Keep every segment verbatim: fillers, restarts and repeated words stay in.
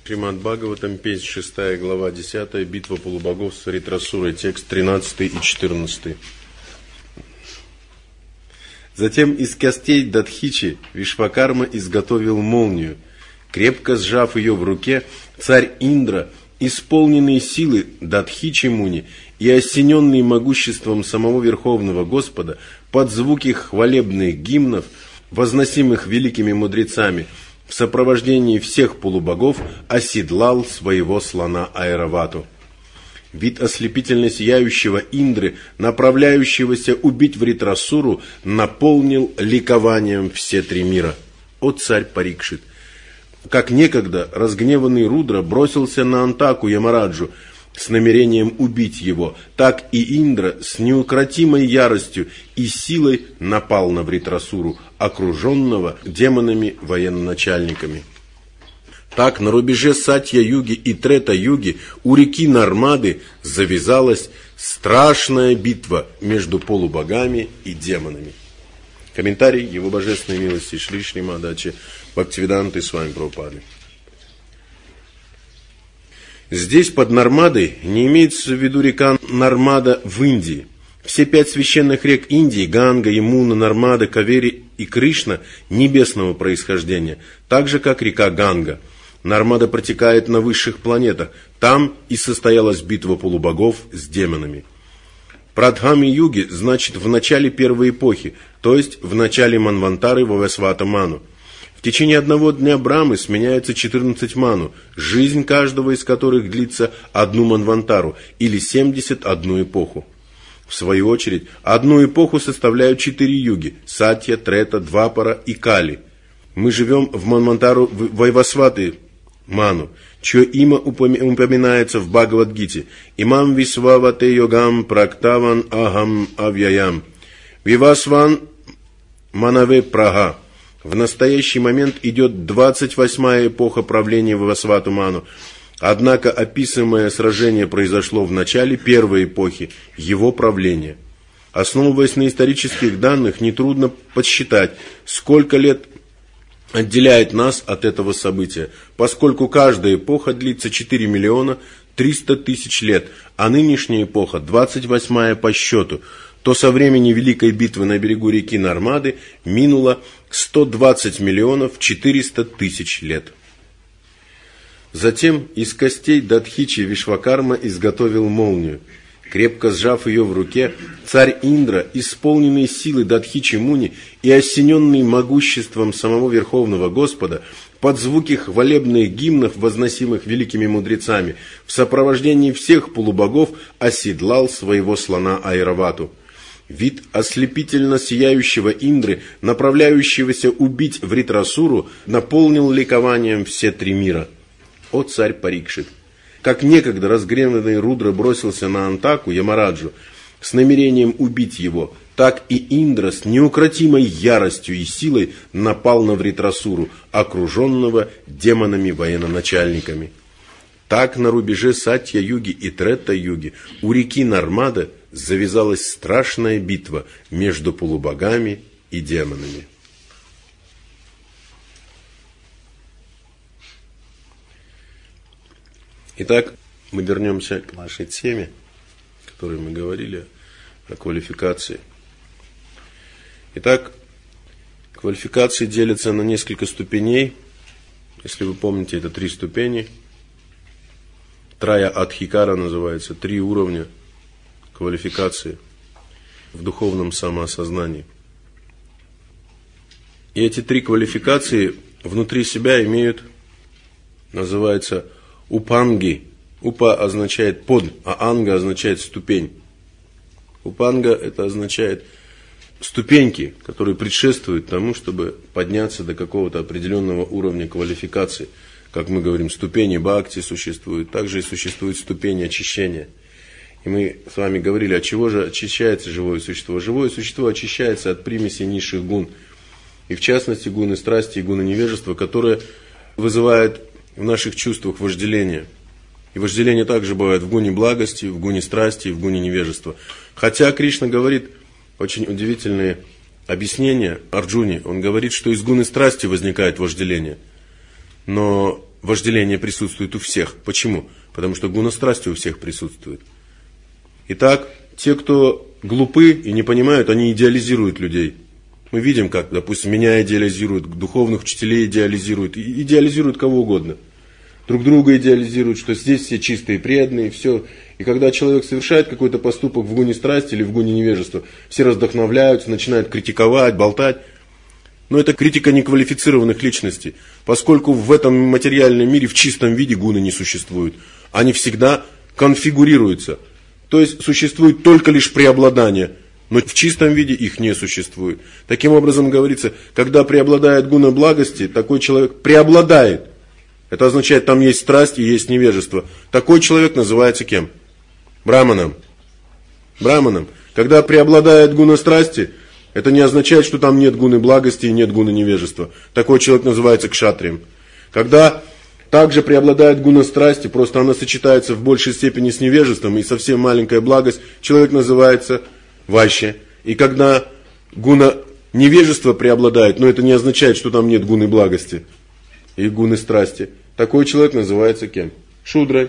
Шримад Бхагаватам, песнь шестая, глава десятая, битва полубогов с Вритрасурой, текст тринадцатый и четырнадцатый. Затем из костей Дадхичи Вишвакарма изготовил молнию. Крепко сжав ее в руке, царь Индра, исполненный силы Дадхичи Муни и осененный могуществом самого Верховного Господа, под звуки хвалебных гимнов, возносимых великими мудрецами, в сопровождении всех полубогов оседлал своего слона Айравату. Вид ослепительно сияющего Индры, направляющегося убить Вритрасуру, наполнил ликованием все три мира. О царь Парикшит! Как некогда разгневанный Рудра бросился на Антаку Ямараджу с намерением убить его, так и Индра с неукротимой яростью и силой напал на Вритрасуру, окруженного демонами военачальниками. Так на рубеже Сатья-юги и Трета-юги у реки Нармады завязалась страшная битва между полубогами и демонами. Комментарий его божественной милости Шри Шримад Бхактивиданты Свами Прабхупады. Здесь под Нармадой не имеется в виду река Нармада в Индии. Все пять священных рек Индии, Ганга, Ямуна, Нармада, Кавери и Кришна, небесного происхождения, так же как река Ганга. Нармада протекает на высших планетах. Там и состоялась битва полубогов с демонами. Прадхами-юги значит в начале первой эпохи, то есть в начале Манвантары Вавасвата Ману. В течение одного дня Брамы сменяются четырнадцать ману, жизнь каждого из которых длится одну Манвантару или семьдесят одну эпоху. В свою очередь, одну эпоху составляют четыре юги – Сатья, Трета, Двапара и Кали. Мы живем в Манвантару Вайвасваты Ману, чье имя упоминается в Бхагавад-гите. Имам Висвавате Йогам Практаван Ахам Авьяям. Вивасван Манаве Прага. В настоящий момент идет двадцать восьмая эпоха правления Вивасвату Ману. Однако описываемое сражение произошло в начале первой эпохи его правления. Основываясь на исторических данных, нетрудно подсчитать, сколько лет отделяет нас от этого события, поскольку каждая эпоха длится четыре миллиона триста тысяч лет, а нынешняя эпоха двадцать восьмая по счету, то со времени Великой битвы на берегу реки Нармады минуло сто двадцать миллионов четыреста тысяч лет. Затем из костей Дадхичи Вишвакарма изготовил молнию. Крепко сжав ее в руке, царь Индра, исполненный силы Дадхичи Муни и осененный могуществом самого Верховного Господа, под звуки хвалебных гимнов, возносимых великими мудрецами, в сопровождении всех полубогов оседлал своего слона Айравату. Вид ослепительно сияющего Индры, направляющегося убить Вритрасуру, наполнил ликованием все три мира. О царь Парикшит! Как некогда разгневанный Рудра бросился на Антаку Ямараджу с намерением убить его, так и Индра с неукротимой яростью и силой напал на Вритрасуру, окруженного демонами военачальниками. Так на рубеже Сатья-юги и Трета-юги у реки Нармада завязалась страшная битва между полубогами и демонами. Итак, мы вернемся к нашей теме, о которой мы говорили, о квалификации. Итак, квалификации делятся на несколько ступеней. Если вы помните, это три ступени. Трая Адхикара называется, три уровня квалификации в духовном самоосознании. И эти три квалификации внутри себя имеют, называется, Упанги. Упа означает под, а анга означает ступень. Упанга это означает ступеньки, которые предшествуют тому, чтобы подняться до какого-то определенного уровня квалификации. Как мы говорим, ступени бхакти существуют, также и существуют ступени очищения. И мы с вами говорили, от чего же очищается живое существо. Живое существо очищается от примесей низших гун. И в частности гуны страсти и гуны невежества, которые вызывают в наших чувствах вожделение. И вожделение также бывает в гуне благости, в гуне страсти и в гуне невежества. Хотя Кришна говорит очень удивительные объяснения Арджуне. Он говорит, что из гуны страсти возникает вожделение. Но вожделение присутствует у всех. Почему? Потому что гуна страсти у всех присутствует. Итак, те, кто глупы и не понимают, они идеализируют людей. Мы видим, как, допустим, меня идеализируют, духовных учителей идеализируют, идеализируют кого угодно. Друг друга идеализируют, что здесь все чистые, преданные, все. И когда человек совершает какой-то поступок в гуне страсти или в гуне невежества, все раздохновляются, начинают критиковать, болтать. Но это критика неквалифицированных личностей, поскольку в этом материальном мире в чистом виде гуны не существуют. Они всегда конфигурируются. То есть существует только лишь преобладание, но в чистом виде их не существует. Таким образом говорится, когда преобладает гуна благости, такой человек преобладает. Это означает, там есть страсть и есть невежество. Такой человек называется кем? Браманом. Браманом. Когда преобладает гуна страсти, это не означает, что там нет гуны благости и нет гуны невежества. Такой человек называется кшатрием. Когда также преобладает гуна страсти, просто она сочетается в большей степени с невежеством и совсем маленькая благость, человек называется вайшья. И когда гуна невежества преобладает, но это не означает, что там нет гуны благости и гуны страсти, такой человек называется кем? Шудрой.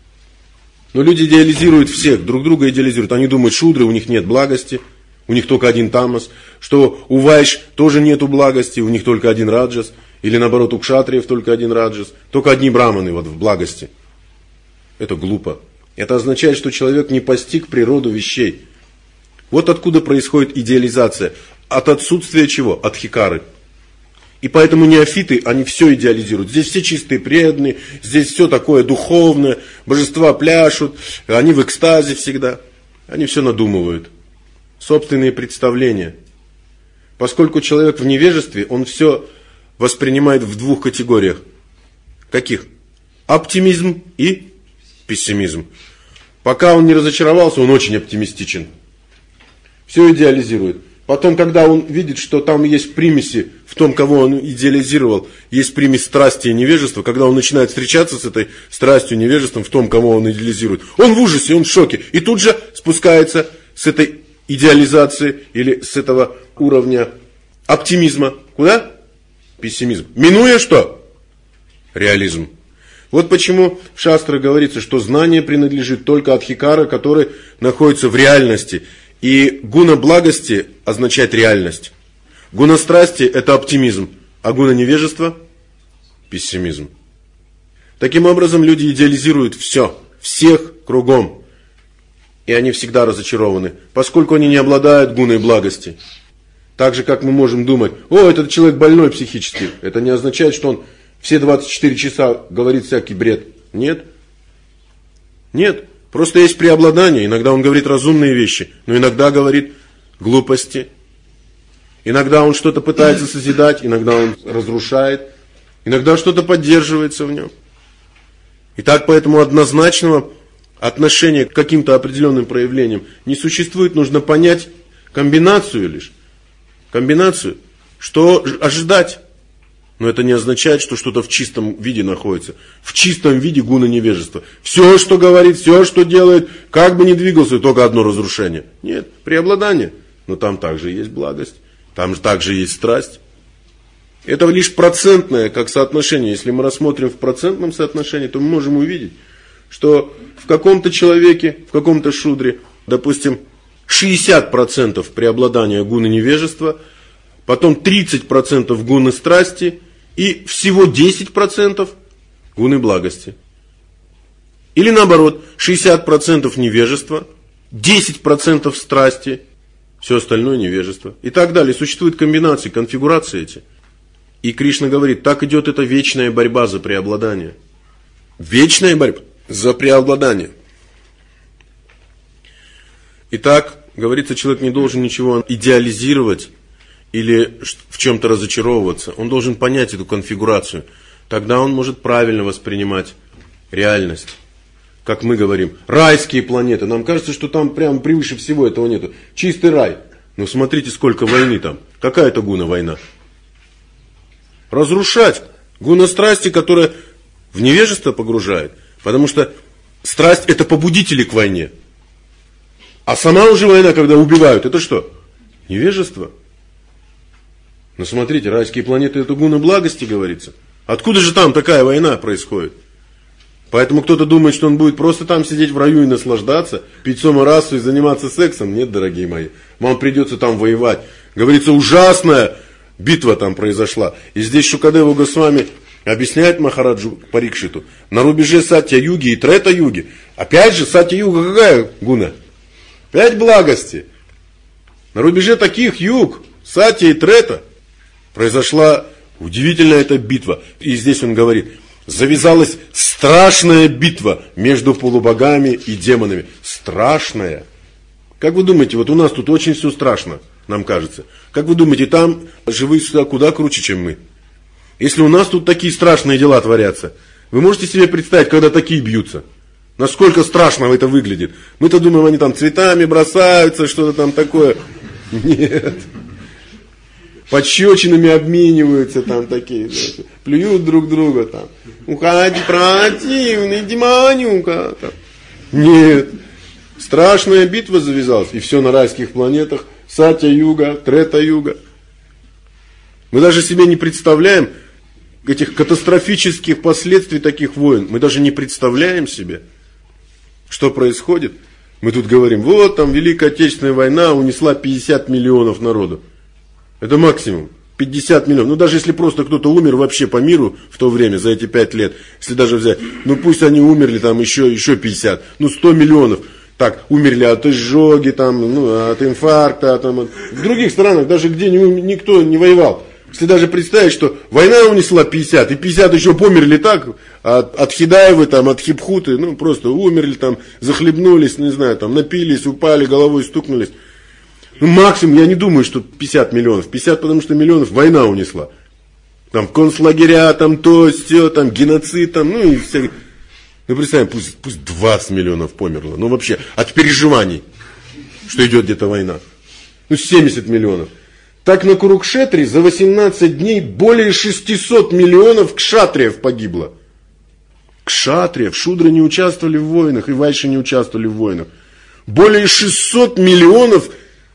Но люди идеализируют всех, друг друга идеализируют. Они думают, шудры, у них нет благости. У них только один тамас, что у вайш тоже нету благости, у них только один раджас, или наоборот у кшатриев только один раджас, только одни браманы вот в благости. Это глупо. Это означает, что человек не постиг природу вещей. Вот откуда происходит идеализация. От отсутствия чего? От хикары. И поэтому неофиты, они все идеализируют. Здесь все чистые, преданные, здесь все такое духовное, божества пляшут, они в экстазе всегда. Они все надумывают. Собственные представления. Поскольку человек в невежестве, он все воспринимает в двух категориях. Каких? Оптимизм и пессимизм. Пока он не разочаровался, он очень оптимистичен. Все идеализирует. Потом, когда он видит, что там есть примеси в том, кого он идеализировал, есть примесь страсти и невежества, когда он начинает встречаться с этой страстью и невежеством в том, кого он идеализирует, он в ужасе, он в шоке. И тут же спускается с этой идеализации или с этого уровня оптимизма. Куда? Пессимизм. Минуя что? Реализм. Вот почему в шастрах говорится, что знание принадлежит только от хикара, который находится в реальности. И гуна благости означает реальность. Гуна страсти – это оптимизм, а гуна невежества – пессимизм. Таким образом, люди идеализируют все, всех кругом. И они всегда разочарованы, поскольку они не обладают гуной благости. Так же, как мы можем думать, о, этот человек больной психически. Это не означает, что он все двадцать четыре часа говорит всякий бред. Нет. Нет. Просто есть преобладание. Иногда он говорит разумные вещи, но иногда говорит глупости. Иногда он что-то пытается созидать, иногда он разрушает. Иногда что-то поддерживается в нем. Итак, поэтому однозначного отношения к каким-то определенным проявлениям не существует. Нужно понять комбинацию лишь. Комбинацию. Что ожидать. Но это не означает, что что-то в чистом виде находится. В чистом виде гуна невежества. Все, что говорит, все, что делает, как бы ни двигался, только одно разрушение. Нет, преобладание. Но там также есть благость. Там также есть страсть. Это лишь процентное, как соотношение. Если мы рассмотрим в процентном соотношении, то мы можем увидеть, что в каком-то человеке, в каком-то шудре, допустим, шестьдесят процентов преобладания гуны невежества, потом тридцать процентов гуны страсти и всего десять процентов гуны благости. Или наоборот, шестьдесят процентов невежества, десять процентов страсти, все остальное невежество. И так далее. Существуют комбинации, конфигурации эти. И Кришна говорит, так идет эта вечная борьба за преобладание. Вечная борьба за преобладание. Итак, говорится, человек не должен ничего идеализировать или в чем-то разочаровываться. Он должен понять эту конфигурацию. Тогда он может правильно воспринимать реальность. Как мы говорим, райские планеты. Нам кажется, что там прямо превыше всего этого нету. Чистый рай. Но смотрите, сколько войны там. Какая это гуна война? Разрушать. Гуна страсти, которая в невежество погружает. Потому что страсть это побудители к войне. А сама уже война, когда убивают, это что? Невежество. Но смотрите, райские планеты это гуна благости, говорится. Откуда же там такая война происходит? Поэтому кто-то думает, что он будет просто там сидеть в раю и наслаждаться, пить сомарасу и заниматься сексом. Нет, дорогие мои, вам придется там воевать. Говорится, ужасная битва там произошла. И здесь Шукадева Госвами объясняет Махараджу Парикшиту, на рубеже Сатья-юги и Трета-юги. Опять же, Сатья-юга какая гуна? Пять благости. На рубеже таких юг, Сатья и Трета, произошла удивительная эта битва. И здесь он говорит, завязалась страшная битва между полубогами и демонами. Страшная. Как вы думаете, вот у нас тут очень все страшно, нам кажется. Как вы думаете, там живые сюда куда круче, чем мы? Если у нас тут такие страшные дела творятся, вы можете себе представить, когда такие бьются? Насколько страшно это выглядит? Мы-то думаем, они там цветами бросаются, что-то там такое. Нет. Пощечинами обмениваются там такие, плюют друг друга там. Уходи, противный, демонюка. Там. Нет. Страшная битва завязалась. И все на райских планетах. Сатья-юга, Трета-юга. Мы даже себе не представляем этих катастрофических последствий таких войн. Мы даже не представляем себе, что происходит. Мы тут говорим, вот там Великая Отечественная война унесла пятьдесят миллионов народу. Это максимум. пятьдесят миллионов. Ну, даже если просто кто-то умер вообще по миру в то время, за эти пять лет, если даже взять, ну, пусть они умерли там еще, еще пятьдесят, ну, сто миллионов. Так, умерли от изжоги, там, ну, от инфаркта. Там, от... В других странах, даже где никто не воевал. Если даже представить, что война унесла пятьдесят, и пятьдесят еще померли так, от, от Хидаевы, там, от Хипхуты, ну, просто умерли, там, захлебнулись, не знаю, там, напились, упали, головой стукнулись. Ну, максимум, я не думаю, что пятьдесят миллионов. пятьдесят, потому что миллионов война унесла. Там, концлагеря, там, то, все, там, геноцид, там, ну, и все. Ну, представим, пусть, пусть двадцать миллионов померло. Ну, вообще, от переживаний, что идет где-то война. Ну, семьдесят миллионов. Так на Курукшетре за восемнадцать дней более шестисот миллионов кшатриев погибло. Кшатриев, шудры не участвовали в войнах, и вайши не участвовали в войнах. Более шестисот миллионов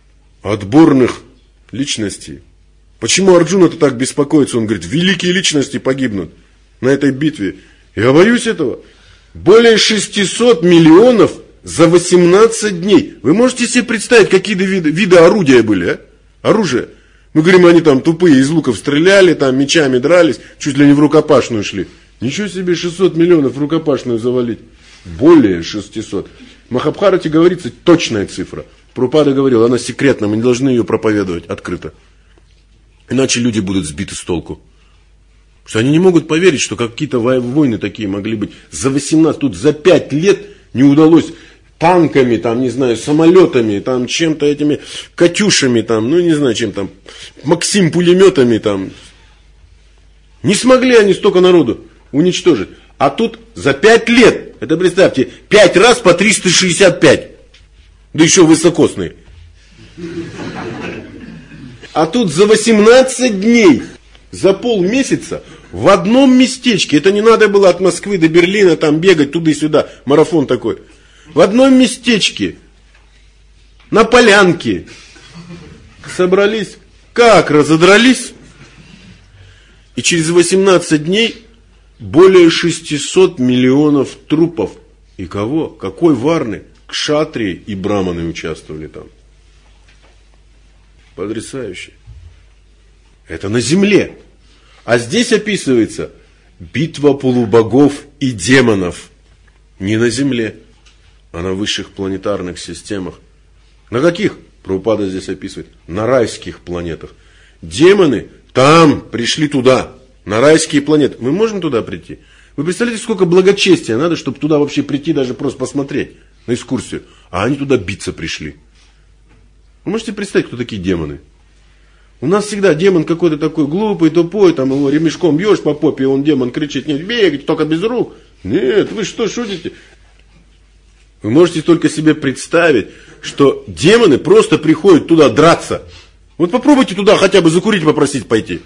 отборных личностей. Почему Арджуна-то так беспокоится? Он говорит, великие личности погибнут на этой битве. Я боюсь этого. Более шестисот миллионов за восемнадцать дней. Вы можете себе представить, какие виды, виды орудия были, а? Оружие. Мы говорим, они там тупые, из луков стреляли, там мечами дрались, чуть ли не в рукопашную шли. Ничего себе, шестьсот миллионов в рукопашную завалить. Более шестисот. В Махабхарате говорится точная цифра. Прабхупада говорил, она секретна, мы не должны ее проповедовать открыто. Иначе люди будут сбиты с толку. Потому что они не могут поверить, что какие-то войны такие могли быть. За восемнадцать, тут за пять лет не удалось танками, там, не знаю, самолетами, там, чем-то этими катюшами, там, ну, не знаю, чем там, Максим пулеметами, там. Не смогли они столько народу уничтожить. А тут за пять лет, это представьте, пять раз по триста шестьдесят пять. Да еще высокосные. А тут за восемнадцать дней, за полмесяца, в одном местечке, это не надо было от Москвы до Берлина там бегать туда-сюда, марафон такой. В одном местечке, на полянке, собрались, как разодрались, и через восемнадцать дней более шестисот миллионов трупов. И кого? Какой варны? Кшатрии и браманы участвовали там. Потрясающе. Это на земле. А здесь описывается битва полубогов и демонов. Не на земле, а на высших планетарных системах. На каких? Прабхупада здесь описывает. На райских планетах. Демоны там пришли туда, на райские планеты. Мы можем туда прийти? Вы представляете, сколько благочестия надо, чтобы туда вообще прийти, даже просто посмотреть на экскурсию. А они туда биться пришли. Вы можете представить, кто такие демоны? У нас всегда демон какой-то такой глупый, тупой, там его ремешком бьешь по попе, и он, демон, кричит, нет, бегать, только без рук. Нет, вы что, шутите? Вы можете только себе представить, что демоны просто приходят туда драться. Вот попробуйте туда хотя бы закурить попросить пойти.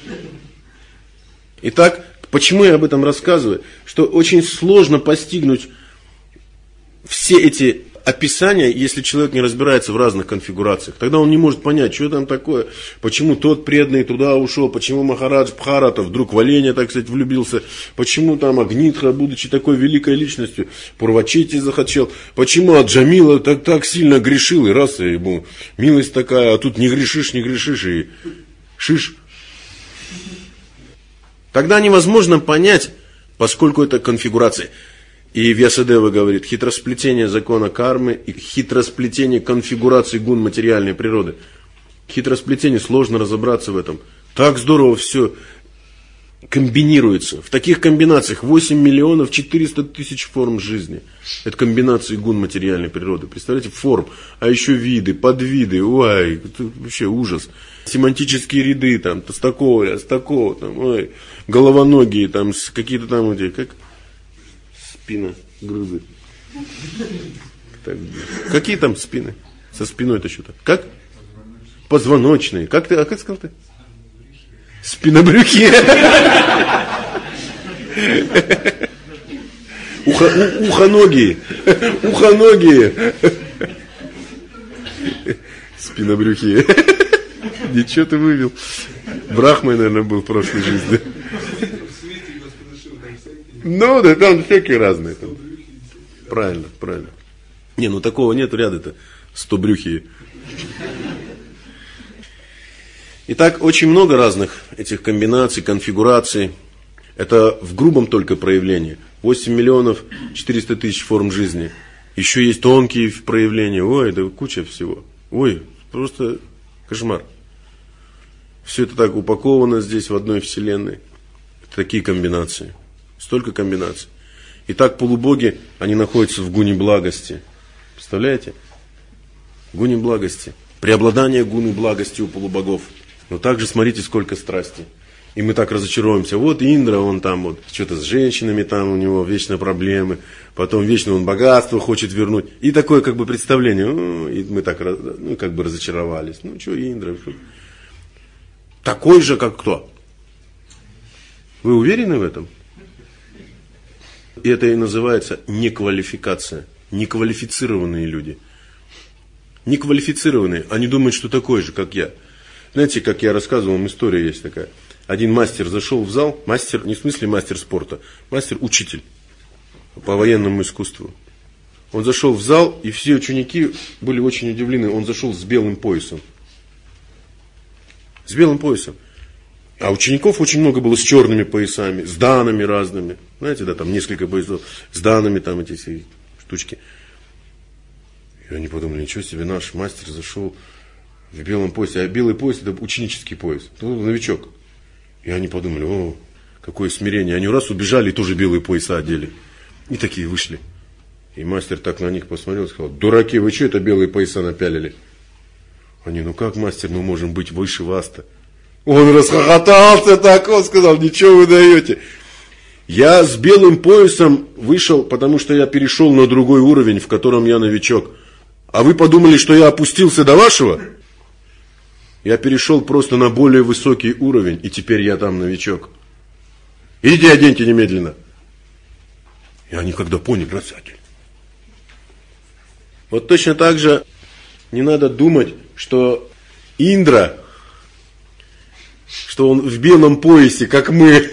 Итак, почему я об этом рассказываю? Что очень сложно постигнуть все эти описание, если человек не разбирается в разных конфигурациях. Тогда он не может понять, что там такое, почему тот преданный туда ушел, почему Махарадж Бхарата вдруг в оленя, так сказать, влюбился, почему там Агнитха, будучи такой великой личностью, Пурвачити захотел, почему Аджамила так, так сильно грешил, и раз и ему милость такая, а тут не грешишь, не грешишь, и шиш. Тогда невозможно понять, поскольку это конфигурация. И Вьясадева говорит, хитросплетение закона кармы и хитросплетение конфигурации гун материальной природы. Хитросплетение, сложно разобраться в этом. Так здорово все комбинируется. В таких комбинациях восемь миллионов четыреста тысяч форм жизни. Это комбинации гун материальной природы. Представляете, форм, а еще виды, подвиды. Ой, это вообще ужас. Семантические ряды, там, с такого, с такого, там, ой, головоногие, там, какие-то там, эти, как... Спина, грузы. Так, какие там спины? Со спиной-то что-то. Как? Позвоночные. Как ты, а как сказал ты? Спинобрюхи. Ухоногие. Ухоногие. Спинобрюхи. Ничего ты вывел. Брахмой, наверное, был в прошлой жизни. Ну, да, там всякие разные. Там. Правильно, правильно. Не, ну такого нету ряда-то. Стобрюхие. Итак, очень много разных этих комбинаций, конфигураций. Это в грубом только проявлении. восемь миллионов четыреста тысяч форм жизни. Еще есть тонкие проявления. Ой, да куча всего. Ой, просто кошмар. Все это так упаковано здесь в одной вселенной. Это такие комбинации. Столько комбинаций. Итак, полубоги, они находятся в гуне благости. Представляете? В гуне благости. Преобладание гуны благости у полубогов. Но также смотрите, сколько страсти. И мы так разочаровываемся. Вот Индра, он там вот, что-то с женщинами, там у него вечно проблемы. Потом вечно он богатство хочет вернуть. И такое как бы представление. Ну, и мы так ну, как бы разочаровались. Ну, что Индра? Что? Такой же, как кто? Вы уверены в этом? И это и называется неквалификация. Неквалифицированные люди. Неквалифицированные. Они думают, что такой же, как я. Знаете, как я рассказывал, вам история есть такая. Один мастер зашел в зал. Мастер, не в смысле мастер спорта. Мастер-учитель по военному искусству. Он зашел в зал, и все ученики были очень удивлены. Он зашел с белым поясом. С белым поясом. А учеников очень много было с черными поясами, с данами разными. Знаете, да, там несколько поясов, с данами там эти все штучки. И они подумали, ничего себе, наш мастер зашел в белом поясе. А белый пояс это ученический пояс, ну, новичок. И они подумали, о, какое смирение. Они раз убежали и тоже белые пояса одели. И такие вышли. И мастер так на них посмотрел и сказал, дураки, вы что это белые пояса напялили? Они, ну как, мастер, мы можем быть выше вас-то? Он расхохотался так, он сказал, ничего вы даете. Я с белым поясом вышел, потому что я перешел на другой уровень, в котором я новичок. А вы подумали, что я опустился до вашего? Я перешел просто на более высокий уровень, и теперь я там новичок. Идите, оденьте немедленно. И они когда поняли, разодели. Вот точно так же не надо думать, что Индра, что он в белом поясе, как мы.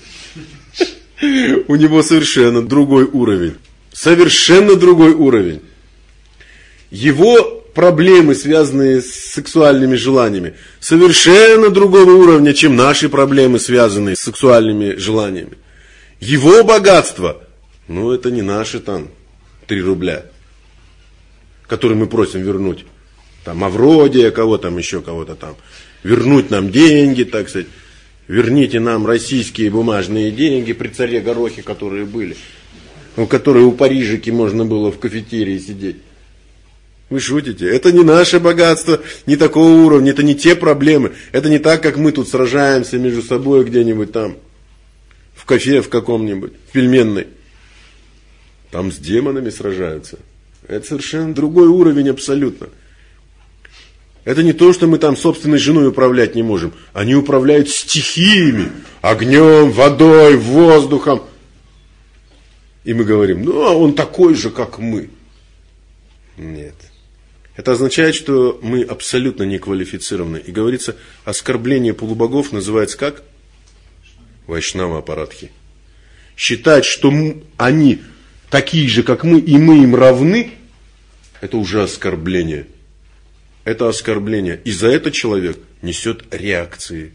У него совершенно другой уровень. Совершенно другой уровень. Его проблемы, связанные с сексуальными желаниями, совершенно другого уровня, чем наши проблемы, связанные с сексуальными желаниями. Его богатство, ну это не наши там три рубля, которые мы просим вернуть. Там Авродия, кого там еще, кого-то там. Вернуть нам деньги, так сказать. Верните нам российские бумажные деньги при царе Горохе, которые были. У которые у Парижики можно было в кафетерии сидеть. Вы шутите? Это не наше богатство, не такого уровня, это не те проблемы. Это не так, как мы тут сражаемся между собой где-нибудь там. В кафе в каком-нибудь, в пельменной. Там с демонами сражаются. Это совершенно другой уровень абсолютно. Это не то, что мы там собственной женой управлять не можем. Они управляют стихиями. Огнем, водой, воздухом. И мы говорим, ну, а он такой же, как мы. Нет. Это означает, что мы абсолютно не квалифицированы. И говорится, оскорбление полубогов называется как? Вайшнава аппаратхи. Считать, что они такие же, как мы, и мы им равны, это уже оскорбление. Это оскорбление. И за это человек несет реакции.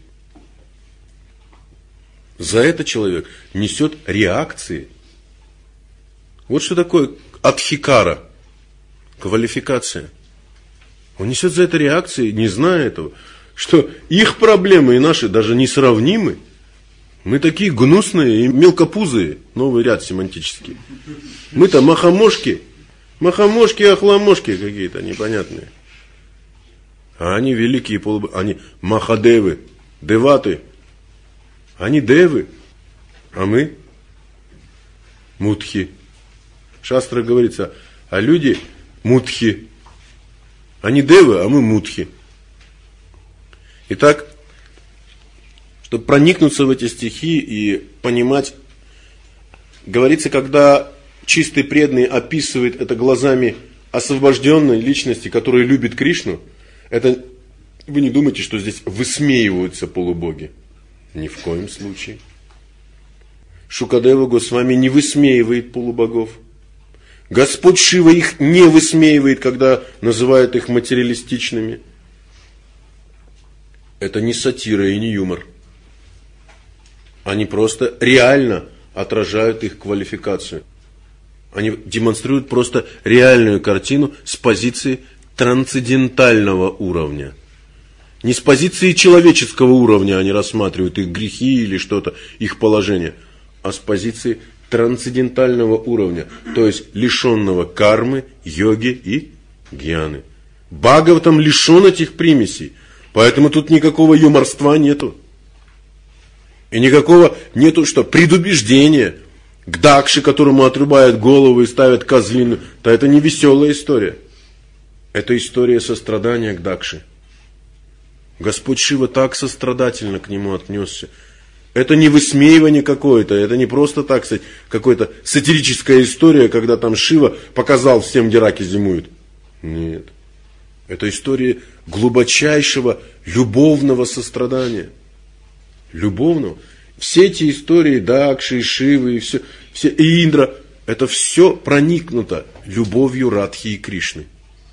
За это человек несет реакции. Вот что такое адхикара. Квалификация. Он несет за это реакции, не зная этого, что их проблемы и наши даже несравнимы. Мы такие гнусные и мелкопузые. Новый ряд семантический. Мы-то махомошки. Махомошки, охламошки какие-то непонятные. А они великие полубоги. Они махадевы, деваты. Они девы. А мы мудхи. В шастрах говорится, а люди мудхи. Они девы, а мы мудхи. Итак, чтобы проникнуться в эти стихи и понимать, говорится, когда чистый преданный описывает это глазами освобожденной личности, которая любит Кришну, это вы не думайте, что здесь высмеиваются полубоги. Ни в коем случае. Шукадева Госвами не высмеивает полубогов. Господь Шива их не высмеивает, когда называет их материалистичными. Это не сатира и не юмор. Они просто реально отражают их квалификацию. Они демонстрируют просто реальную картину с позиции трансцендентального уровня. Не с позиции человеческого уровня они рассматривают их грехи или что-то, их положение, а с позиции трансцендентального уровня, то есть лишенного кармы, йоги и гьяны. Бхагаватам лишен этих примесей, поэтому тут никакого юморства нету. И никакого нету, что предубеждения к Дакше, которому отрубают голову и ставят козлину. То это не веселая история. Это история сострадания к Дакше. Господь Шива так сострадательно к нему отнесся. Это не высмеивание какое-то, это не просто так сказать, какая-то сатирическая история, когда там Шива показал всем, где раки зимуют. Нет. Это история глубочайшего любовного сострадания. Любовного. Все эти истории Дакши, Шивы, и все, все, и Индра, это все проникнуто любовью Радхи и Кришны.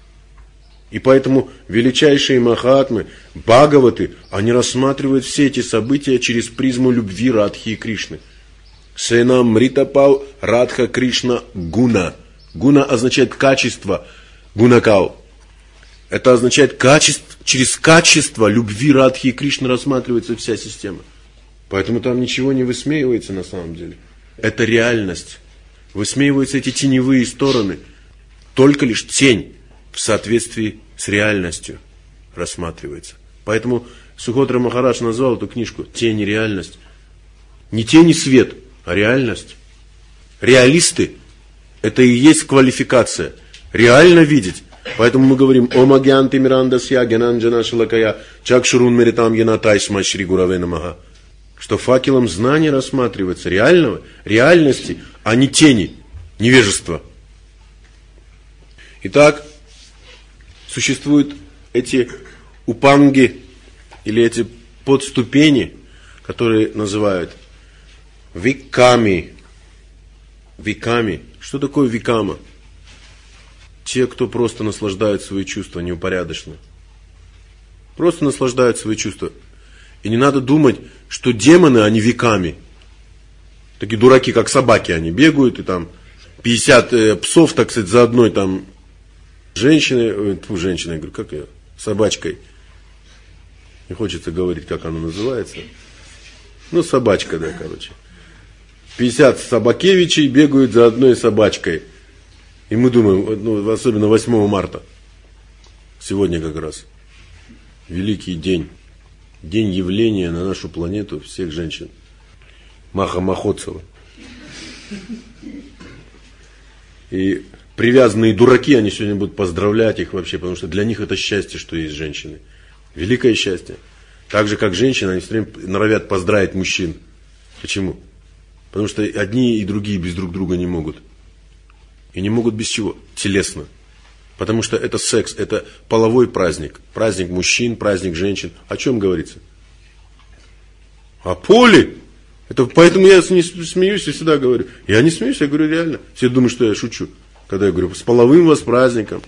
И поэтому величайшие махатмы, бхагаваты, они рассматривают все эти события через призму любви Радхи и Кришны. Сена мритапау Радха Кришна гуна. Гуна означает качество, гунакау. Это означает качество, через качество любви Радхи и Кришны рассматривается вся система. Поэтому там ничего не высмеивается на самом деле. Это реальность. Высмеиваются эти теневые стороны. Только лишь тень в соответствии с реальностью рассматривается. Поэтому Сухотра Махарадж назвал эту книжку «Тень и реальность». Не тень и свет, а реальность. Реалисты – это и есть квалификация. Реально видеть. Поэтому мы говорим «Ома гьянти мирандасья гьянанджана шалакая чакшурун меритам гьянатайшма шри гураве намаха». Что факелом знания рассматривается реального, реальности, а не тени, невежества. Итак, существуют эти упанги или эти подступени, которые называют виками. Виками. Что такое викама? Те, кто просто наслаждают свои чувства неупорядочно. Просто наслаждают свои чувства. И не надо думать, что демоны, они виками. Такие дураки, как собаки, они бегают, и там пятьдесят э, псов, так сказать, за одной там женщиной, тьфу, женщиной, я говорю, как ее, собачкой. Не хочется говорить, как она называется. Ну, собачка, да, короче. пятьдесят собакевичей бегают за одной собачкой. И мы думаем, ну, особенно восьмого марта, сегодня как раз, великий день. День явления на нашу планету всех женщин. Маха Махотсова. И привязанные дураки, они сегодня будут поздравлять их вообще, потому что для них это счастье, что есть женщины. Великое счастье. Так же, как женщины, они все время норовят поздравить мужчин. Почему? Потому что одни и другие без друг друга не могут. И не могут без чего? Телесно. Потому что это секс, это половой праздник. Праздник мужчин, праздник женщин. О чем говорится? О поле. Это поэтому я не смеюсь и всегда говорю. Я не смеюсь, я говорю реально. Все думают, что я шучу. Когда я говорю, с половым вас праздником.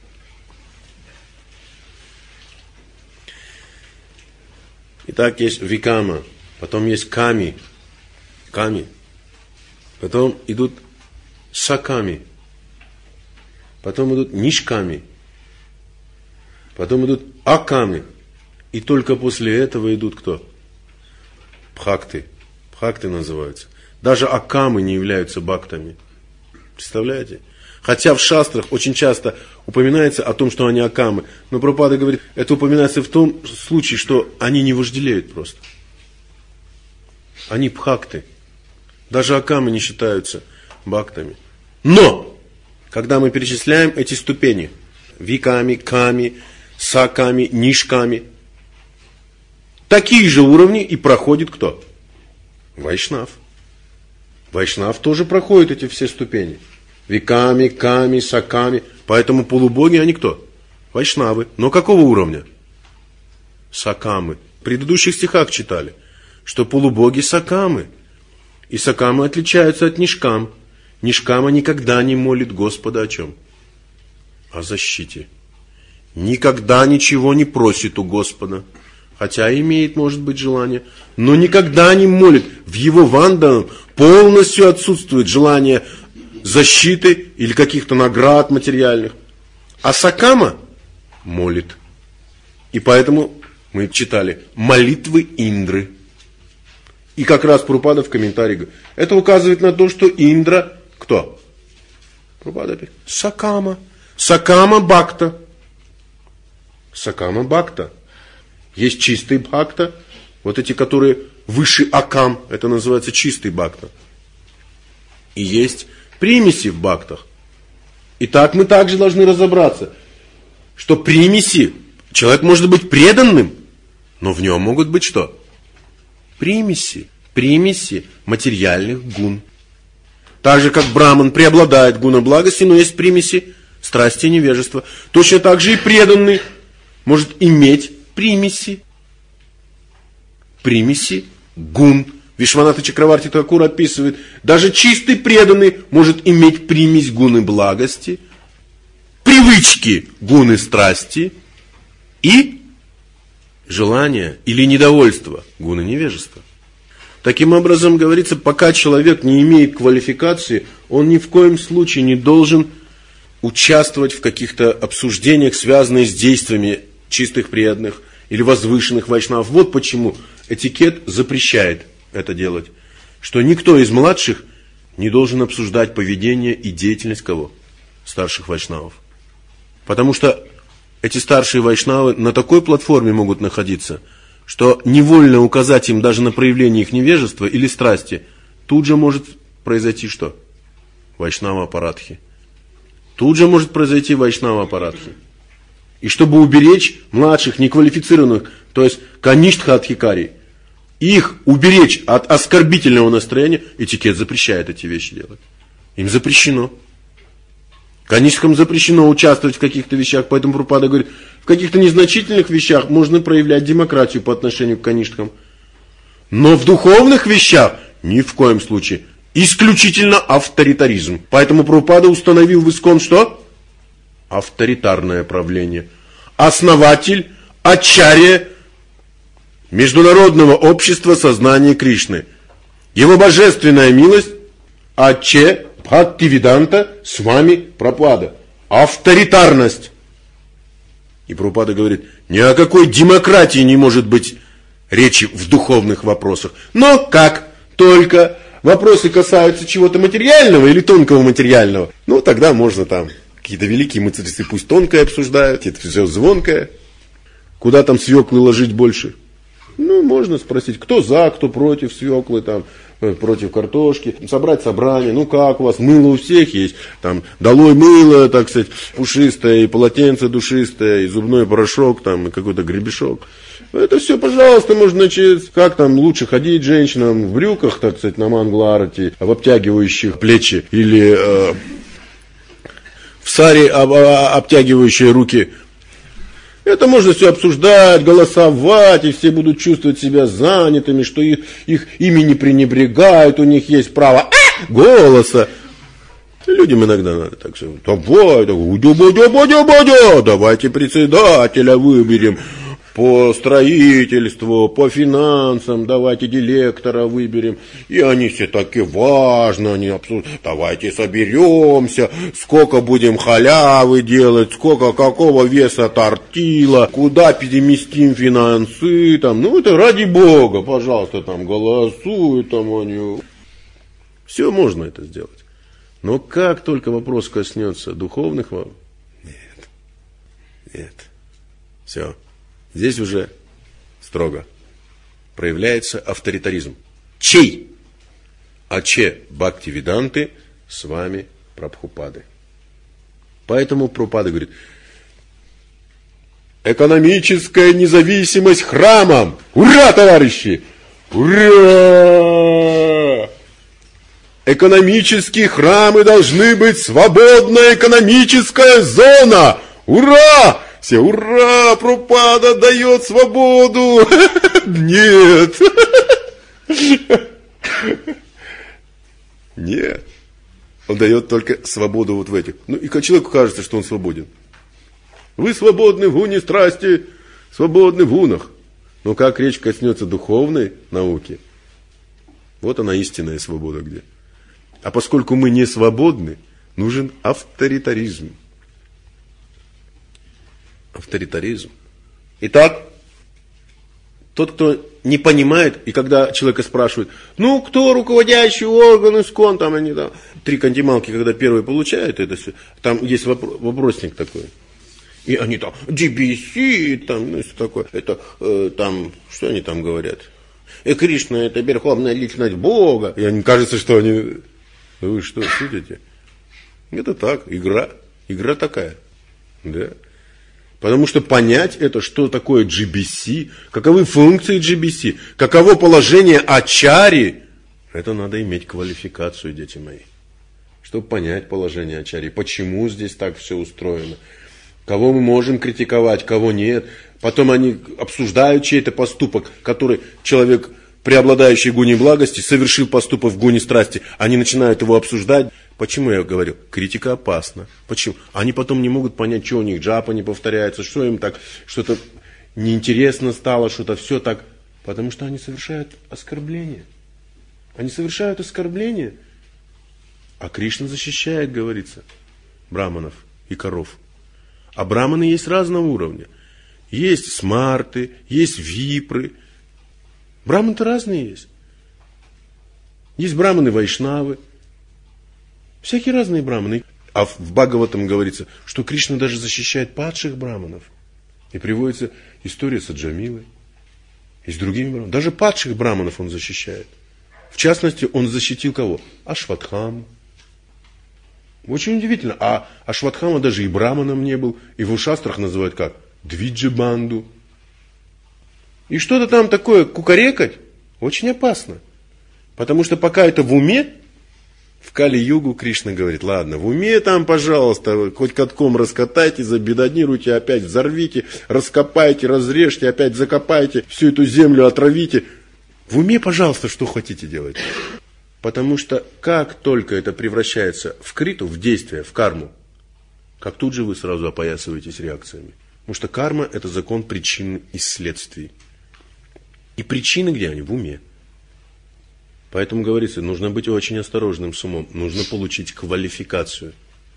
Итак, есть викама, потом есть ками. Ками. Потом идут саками. Потом идут нишками. Потом идут аками. И только после этого идут кто? Бхакты. Бхакты называются. Даже акамы не являются бхактами. Представляете? Хотя в шастрах очень часто упоминается о том, что они акамы. Но Прабхупада говорит, это упоминается в том случае, что они не вожделеют просто. Они бхакты. Даже акамы не считаются бхактами. Но! Когда мы перечисляем эти ступени, виками, ками, саками, нишками, такие же уровни и проходит кто? Вайшнав. Вайшнав тоже проходит эти все ступени. Виками, ками, саками. Поэтому полубоги они кто? Вайшнавы. Но какого уровня? Сакамы. В предыдущих стихах читали, что полубоги сакамы. И сакамы отличаются от нишкам. Нишкама никогда не молит Господа о чем? О защите. Никогда ничего не просит у Господа. Хотя имеет, может быть, желание. Но никогда не молит. В его ванданом полностью отсутствует желание защиты или каких-то наград материальных. А сакама молит. И поэтому мы читали молитвы Индры. И как раз Прабхупада в комментарии говорит, это указывает на то, что Индра кто? Прабхупада говорит, сакама. Сакама бхакта. Сакама бхакта. Есть чистый бхакта. Вот эти, которые выше акам, это называется чистый бхакта. И есть примеси в бхактах. Итак, мы также должны разобраться, что примеси, человек может быть преданным, но в нем могут быть что? Примеси. Примеси материальных гун. Так же, как браман преобладает гуна благости, но есть примеси страсти и невежества. Точно так же и преданный может иметь примеси. Примеси гун. Вишванатха Чакраварти Такур описывает, даже чистый преданный может иметь примесь гуны благости, привычки гуны страсти и желание или недовольство гуны невежества. Таким образом, говорится, пока человек не имеет квалификации, он ни в коем случае не должен участвовать в каких-то обсуждениях, связанных с действиями чистых преданных или возвышенных вайшнавов. Вот почему этикет запрещает это делать. Что никто из младших не должен обсуждать поведение и деятельность кого? Старших вайшнавов. Потому что эти старшие вайшнавы на такой платформе могут находиться, что невольно указать им даже на проявление их невежества или страсти, тут же может произойти что? Вайшнава апарадхи. Тут же может произойти вайшнава апарадхи. И чтобы уберечь младших, неквалифицированных, то есть каништха-адхикари, их уберечь от оскорбительного настроения, этикет запрещает эти вещи делать. Им запрещено. Каништкам запрещено участвовать в каких-то вещах, поэтому Прабхупада говорит, в каких-то незначительных вещах можно проявлять демократию по отношению к каништкам. Но в духовных вещах ни в коем случае. Исключительно авторитаризм. Поэтому Прабхупада установил в ИСККОН что? Авторитарное правление. Основатель, ачарья Международного общества сознания Кришны. Его божественная милость Аче Бхактивиданта с вами Прабхупада. Авторитарность. И Прабхупада говорит, ни о какой демократии не может быть речи в духовных вопросах. Но как только вопросы касаются чего-то материального или тонкого материального, ну тогда можно там какие-то великие мудрецы пусть тонкое обсуждают, это все звонкое. Куда там свеклы ложить больше? Ну, можно спросить, кто за, кто против свеклы, там, против картошки, собрать собрание, ну как у вас, мыло у всех есть, там, долой мыло, так сказать, пушистое, и полотенце душистое, и зубной порошок, там, и какой-то гребешок. Это все, пожалуйста, можно начать, как там лучше ходить женщинам в брюках, так сказать, на Мангала-арати, в обтягивающих плечи, или э, в саре, обтягивающие руки. Это можно все обсуждать, голосовать, и все будут чувствовать себя занятыми, что их, их ими не пренебрегают, у них есть право а, голоса. Людям иногда надо так все. Давай, давай, давайте председателя выберем. По строительству, по финансам, давайте директора выберем. И они все таки важно, они обсуждают. Давайте соберемся, сколько будем халявы делать, сколько, какого веса тортила, куда переместим финансы, там, ну это ради бога, пожалуйста, там голосуют, там они. Все можно это сделать. Но как только вопрос коснется духовных вопросов, нет, нет, все. Здесь уже строго проявляется авторитаризм. Чей? Аче Бхактивиданты с вами Прабхупады. Поэтому Прабхупада говорит, экономическая независимость храмам. Ура, товарищи! Ура! Экономические храмы должны быть свободная экономическая зона. Ура! Все, ура, Прабхупада дает свободу. Нет. Нет. Он дает только свободу вот в этих. Ну и как человеку кажется, что он свободен. Вы свободны в уне страсти, свободны в унах. Но как речь коснется духовной науки, вот она истинная свобода где. А поскольку мы не свободны, нужен авторитаризм. Авторитаризм. Итак, тот, кто не понимает, и когда человека спрашивают, ну, кто руководящий орган, ИСККОН, там они там, три кандималки, когда первые получают это все, там есть вопрос, вопросник такой. И они там, джи би си, там, ну, что такое, это, э, там, что они там говорят? И Кришна, это верховная личность Бога. И они, кажется, что они, вы что, шутите? Это так, игра, игра такая, да. Потому что понять это, что такое джи би си, каковы функции джи би си, каково положение ачари, это надо иметь квалификацию, дети мои. Чтобы понять положение ачари, почему здесь так все устроено, кого мы можем критиковать, кого нет. Потом они обсуждают чей-то поступок, который человек, преобладающий в гуне благости, совершил поступок в гуне страсти. Они начинают его обсуждать. Почему я говорю? Критика опасна. Почему? Они потом не могут понять, что у них джапа не повторяется, что им так, что-то неинтересно стало, что-то все так. Потому что они совершают оскорбление. Они совершают оскорбление. А Кришна защищает, говорится, браманов и коров. А браманы есть разного уровня. Есть смарты, есть випры. Браманы-то разные есть. Есть браманы-вайшнавы. Всякие разные браманы. А в Бхагаватам говорится, что Кришна даже защищает падших браманов. И приводится история с Аджамилой. И с другими браманами. Даже падших браманов он защищает. В частности, он защитил кого? Ашватхаму. Очень удивительно. А Ашватхама даже и браманом не был. Его в шастрах называют как? Двиджабанду. И что-то там такое кукарекать очень опасно. Потому что пока это в уме, в Кали-югу Кришна говорит, ладно, в уме там, пожалуйста, хоть катком раскатайте, забедонируйте, опять взорвите, раскопайте, разрежьте, опять закопайте, всю эту землю отравите. В уме, пожалуйста, что хотите делать. Потому что как только это превращается в криту, в действие, в карму, как тут же вы сразу опоясываетесь реакциями. Потому что карма – это закон причин и следствий. И причины где они? В уме. Поэтому говорится, нужно быть очень осторожным с умом. Нужно получить квалификацию.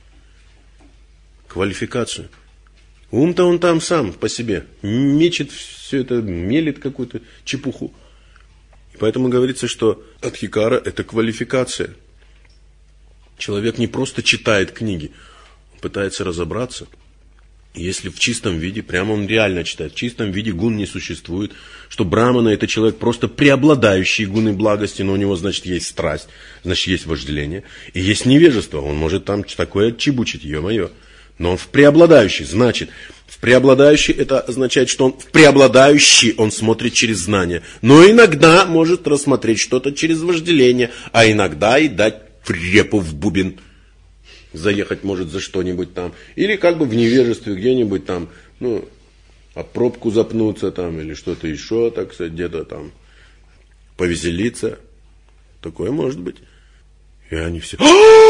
Квалификацию. Ум-то он там сам по себе. Мечет все это, мелит какую-то чепуху. И поэтому говорится, что адхикара – это квалификация. Человек не просто читает книги, он пытается разобраться. Если в чистом виде, прямо он реально читает, в чистом виде гун не существует, что брамана это человек просто преобладающий гуны благости, но у него, значит, есть страсть, значит, есть вожделение, и есть невежество, он может там такое отчебучить, ё-моё. Но он в преобладающий, значит, в преобладающий это означает, что он в преобладающий он смотрит через знания, но иногда может рассмотреть что-то через вожделение, а иногда и дать препу в бубен. заехать может за что-нибудь там. Или как бы в невежестве где-нибудь там, ну, об пробку запнуться там, или что-то еще, так сказать, где-то там повеселиться. Такое может быть. И они все...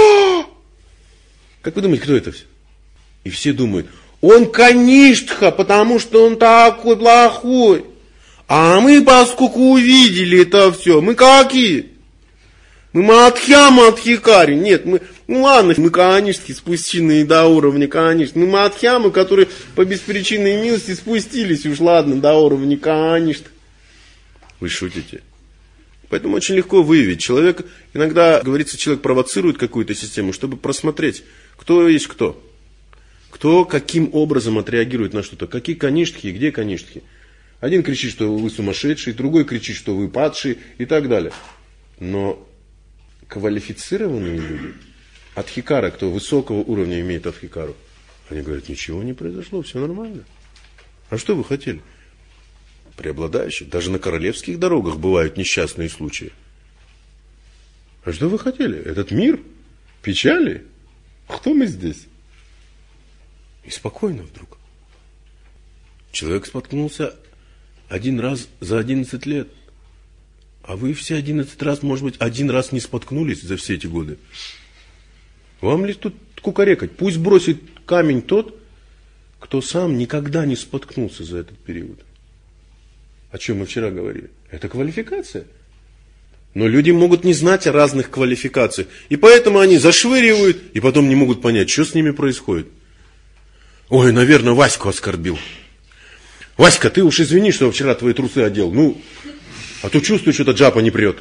Как вы думаете, кто это все? И все думают, он каништха, потому что он такой плохой. А мы, поскольку увидели это все, мы какие? Мы Мадхья Мадхикари. Нет, мы, ну ладно, мы каништхи, спущенные до уровня каништ. Мы Мадхьямы, которые по беспричинной милости спустились уж, ладно, до уровня каништ. Вы шутите? Поэтому очень легко выявить. Человек, иногда, говорится, человек провоцирует какую-то систему, чтобы просмотреть, кто есть кто. Кто каким образом отреагирует на что-то. Какие каништхи и где каништхи. Один кричит, что вы сумасшедший, другой кричит, что вы падший и так далее. Но квалифицированные люди, адхикара, кто высокого уровня имеет адхикару, они говорят, ничего не произошло, все нормально. А что вы хотели? Преобладающие. Даже на королевских дорогах бывают несчастные случаи. А что вы хотели? Этот мир? Печали? Кто мы здесь? И спокойно вдруг. Человек споткнулся один раз за одиннадцать лет. А вы все одиннадцать раз, может быть, один раз не споткнулись за все эти годы. Вам ли тут кукарекать? Пусть бросит камень тот, кто сам никогда не споткнулся за этот период. О чем мы вчера говорили. Это квалификация. Но люди могут не знать о разных квалификациях. И поэтому они зашвыривают, и потом не могут понять, что с ними происходит. Ой, наверное, Ваську оскорбил. Васька, ты уж извини, что вчера твои трусы одел. Ну, а то чувствую, что-то джапа не прет.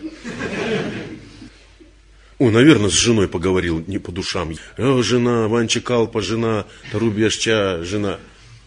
О, наверное, с женой поговорил не по душам. О, жена, Ванча Калпа, жена, Тарубьяшча, жена.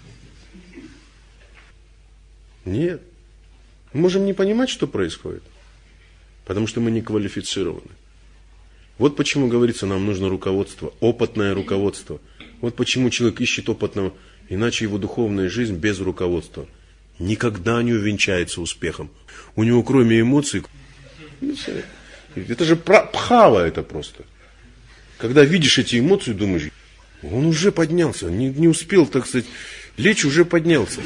Нет. Мы можем не понимать, что происходит. Потому что мы не квалифицированы. Вот почему, говорится, нам нужно руководство, опытное руководство. Вот почему человек ищет опытного, иначе его духовная жизнь без руководства никогда не увенчается успехом. У него кроме эмоций, это же пхава это просто. Когда видишь эти эмоции, думаешь, он уже поднялся, не, не успел, так сказать, лечь, уже поднялся.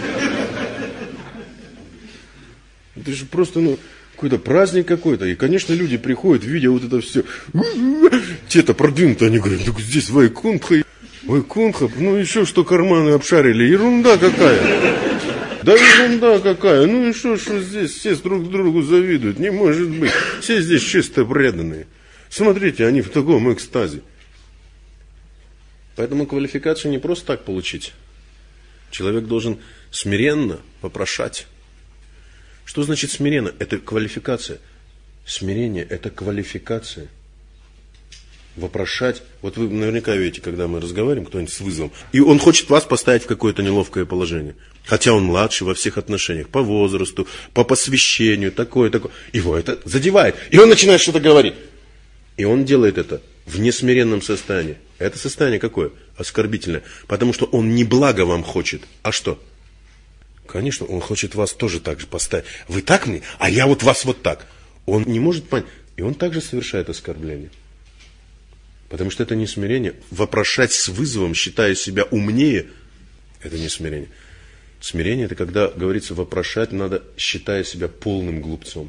Это же просто, ну, какой-то праздник какой-то. И, конечно, люди приходят, видя вот это все. Те-то продвинутые, они говорят, ну, здесь Вайкунтха, Вайкунтха, ну, еще что карманы обшарили. Ерунда какая. Да ерунда какая. Ну, и что, что здесь все друг другу завидуют. Не может быть. Все здесь чисто преданные. Смотрите, они в таком экстазе. Поэтому квалификацию не просто так получить. Человек должен смиренно попрошать. Что значит смиренно? Это квалификация. Смирение – это квалификация. Вопрошать. Вот вы наверняка видите, когда мы разговариваем, кто-нибудь с вызовом, и он хочет вас поставить в какое-то неловкое положение. Хотя он младше во всех отношениях. По возрасту, по посвящению, такое, такое. Его это задевает. И он начинает что-то говорить. И он делает это в несмиренном состоянии. Это состояние какое? Оскорбительное. Потому что он не благо вам хочет. А что? Конечно, он хочет вас тоже так же поставить. Вы так мне, а я вот вас вот так. Он не может понять. И он также совершает оскорбление. Потому что это не смирение. Вопрошать с вызовом, считая себя умнее, это не смирение. Смирение – это когда, говорится, вопрошать надо, считая себя полным глупцом.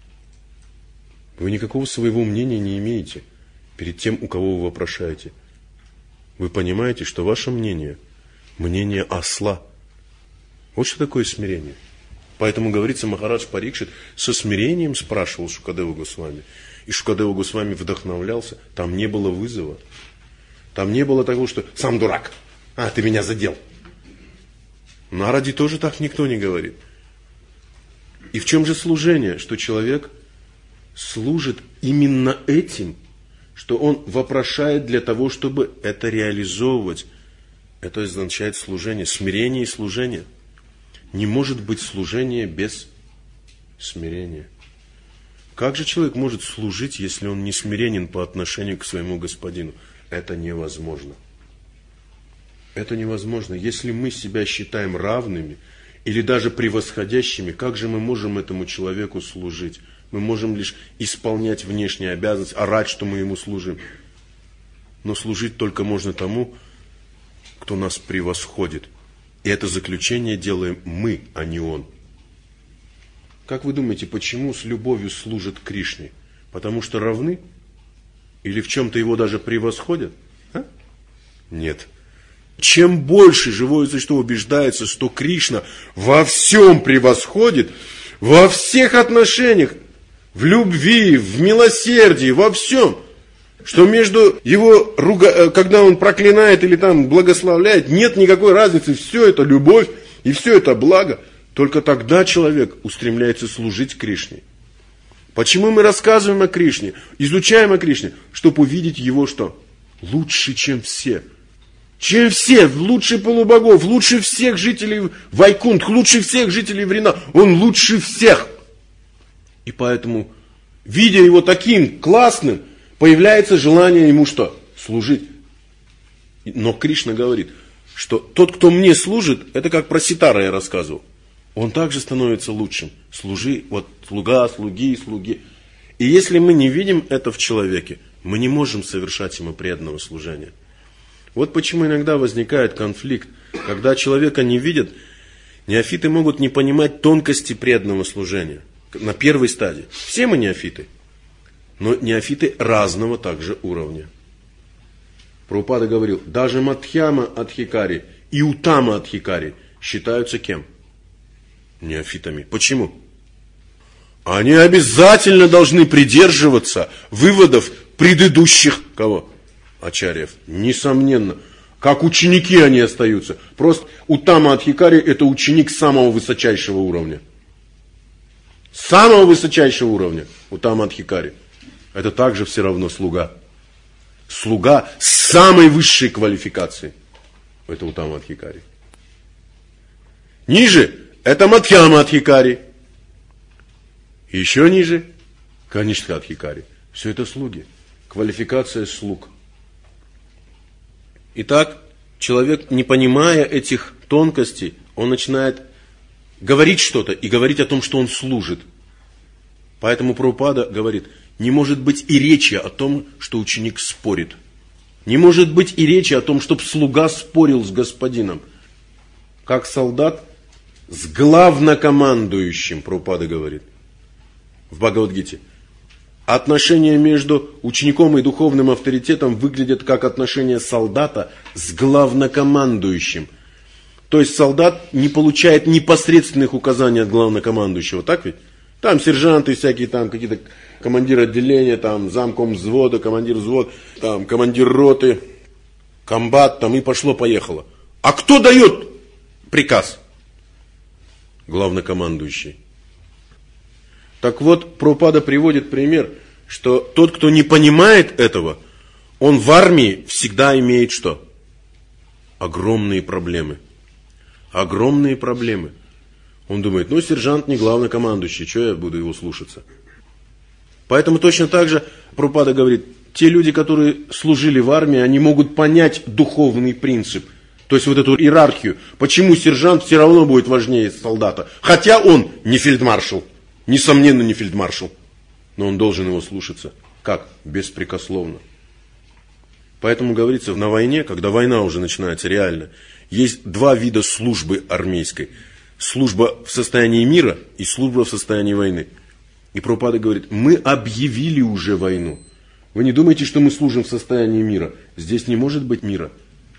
Вы никакого своего мнения не имеете перед тем, у кого вы вопрошаете. Вы понимаете, что ваше мнение – мнение осла. Вот что такое смирение. Поэтому, говорится, Махарадж Парикшит со смирением спрашивал Шукадеву Госвами. И Шукадева Госвами вдохновлялся. Там не было вызова. Там не было того, что «сам дурак, а ты меня задел». Наради тоже так никто не говорит. И в чем же служение? Что человек служит именно этим, что он вопрошает для того, чтобы это реализовывать. Это означает служение, смирение и служение. Не может быть служения без смирения. Как же человек может служить, если он не смиренен по отношению к своему господину? Это невозможно. Это невозможно. Если мы себя считаем равными или даже превосходящими, как же мы можем этому человеку служить? Мы можем лишь исполнять внешние обязанности, орать, что мы ему служим. но служить только можно тому, кто нас превосходит. И это заключение делаем мы, а не он. Как вы думаете, почему с любовью служат Кришне? Потому что равны? Или в чем-то его даже превосходят? А? Нет. Чем больше живое существо убеждается, что Кришна во всем превосходит, во всех отношениях, в любви, в милосердии, во всем, что между его, когда он проклинает или там благословляет, нет никакой разницы, все это любовь и все это благо, только тогда человек устремляется служить Кришне. Почему мы рассказываем о Кришне, изучаем о Кришне? Чтобы увидеть его что? Лучше, чем все. Чем все, лучше полубогов, лучше всех жителей Вайкунтх, лучше всех жителей Врина. Он лучше всех. И поэтому, видя его таким классным, появляется желание ему что? Служить. Но Кришна говорит, что тот, кто мне служит, это как про Ситара я рассказывал. Он также становится лучшим. Служи, вот слуга, слуги, слуги. И если мы не видим это в человеке, мы не можем совершать ему преданного служения. Вот почему иногда возникает конфликт, когда человека не видят, неофиты могут не понимать тонкости преданного служения. На первой стадии. Все мы неофиты, но неофиты разного также уровня. Прабхупада говорил, даже Мадхьяма Адхикари и Утама Адхикари считаются кем? Неофитами. Почему? Они обязательно должны придерживаться выводов предыдущих кого? Ачарьев. Несомненно. Как ученики они остаются. Просто Утама Адхикари это ученик самого высочайшего уровня. Самого высочайшего уровня. Утама Адхикари. Это также все равно слуга. Слуга самой высшей квалификации. Это Утама Адхикари. Ниже это Мадхьяма Адхикари. Еще ниже Канишка Адхикари. Все это слуги. Квалификация слуг. Итак, человек, не понимая этих тонкостей, он начинает говорить что-то и говорить о том, что он служит. Поэтому Прабхупада говорит, не может быть и речи о том, что ученик спорит. Не может быть и речи о том, чтобы слуга спорил с господином. Как солдат с главнокомандующим, Прабхупада говорит в Бхагавад-гите. Отношения между учеником и духовным авторитетом выглядят как отношения солдата с главнокомандующим. То есть солдат не получает непосредственных указаний от главнокомандующего, так ведь? Там сержанты всякие, там какие-то командиры отделения, там замком взвода, командир взвода, там командир роты, комбат, там и пошло-поехало. А кто дает приказ? Главнокомандующий. Так вот, Прабхупада приводит пример, что тот, кто не понимает этого, он в армии всегда имеет что? Огромные проблемы. Огромные проблемы. Он думает, ну, сержант не главнокомандующий, что я буду его слушаться? Поэтому точно так же Прабхупада говорит, те люди, которые служили в армии, они могут понять духовный принцип. То есть вот эту иерархию. Почему сержант все равно будет важнее солдата? Хотя он не фельдмаршал. Несомненно, не фельдмаршал. Но он должен его слушаться. Как? Беспрекословно. Поэтому говорится, на войне, когда война уже начинается реально, есть два вида службы армейской. Служба в состоянии мира и служба в состоянии войны. И Прабхупада говорит, мы объявили уже войну. Вы не думаете, что мы служим в состоянии мира? Здесь не может быть мира.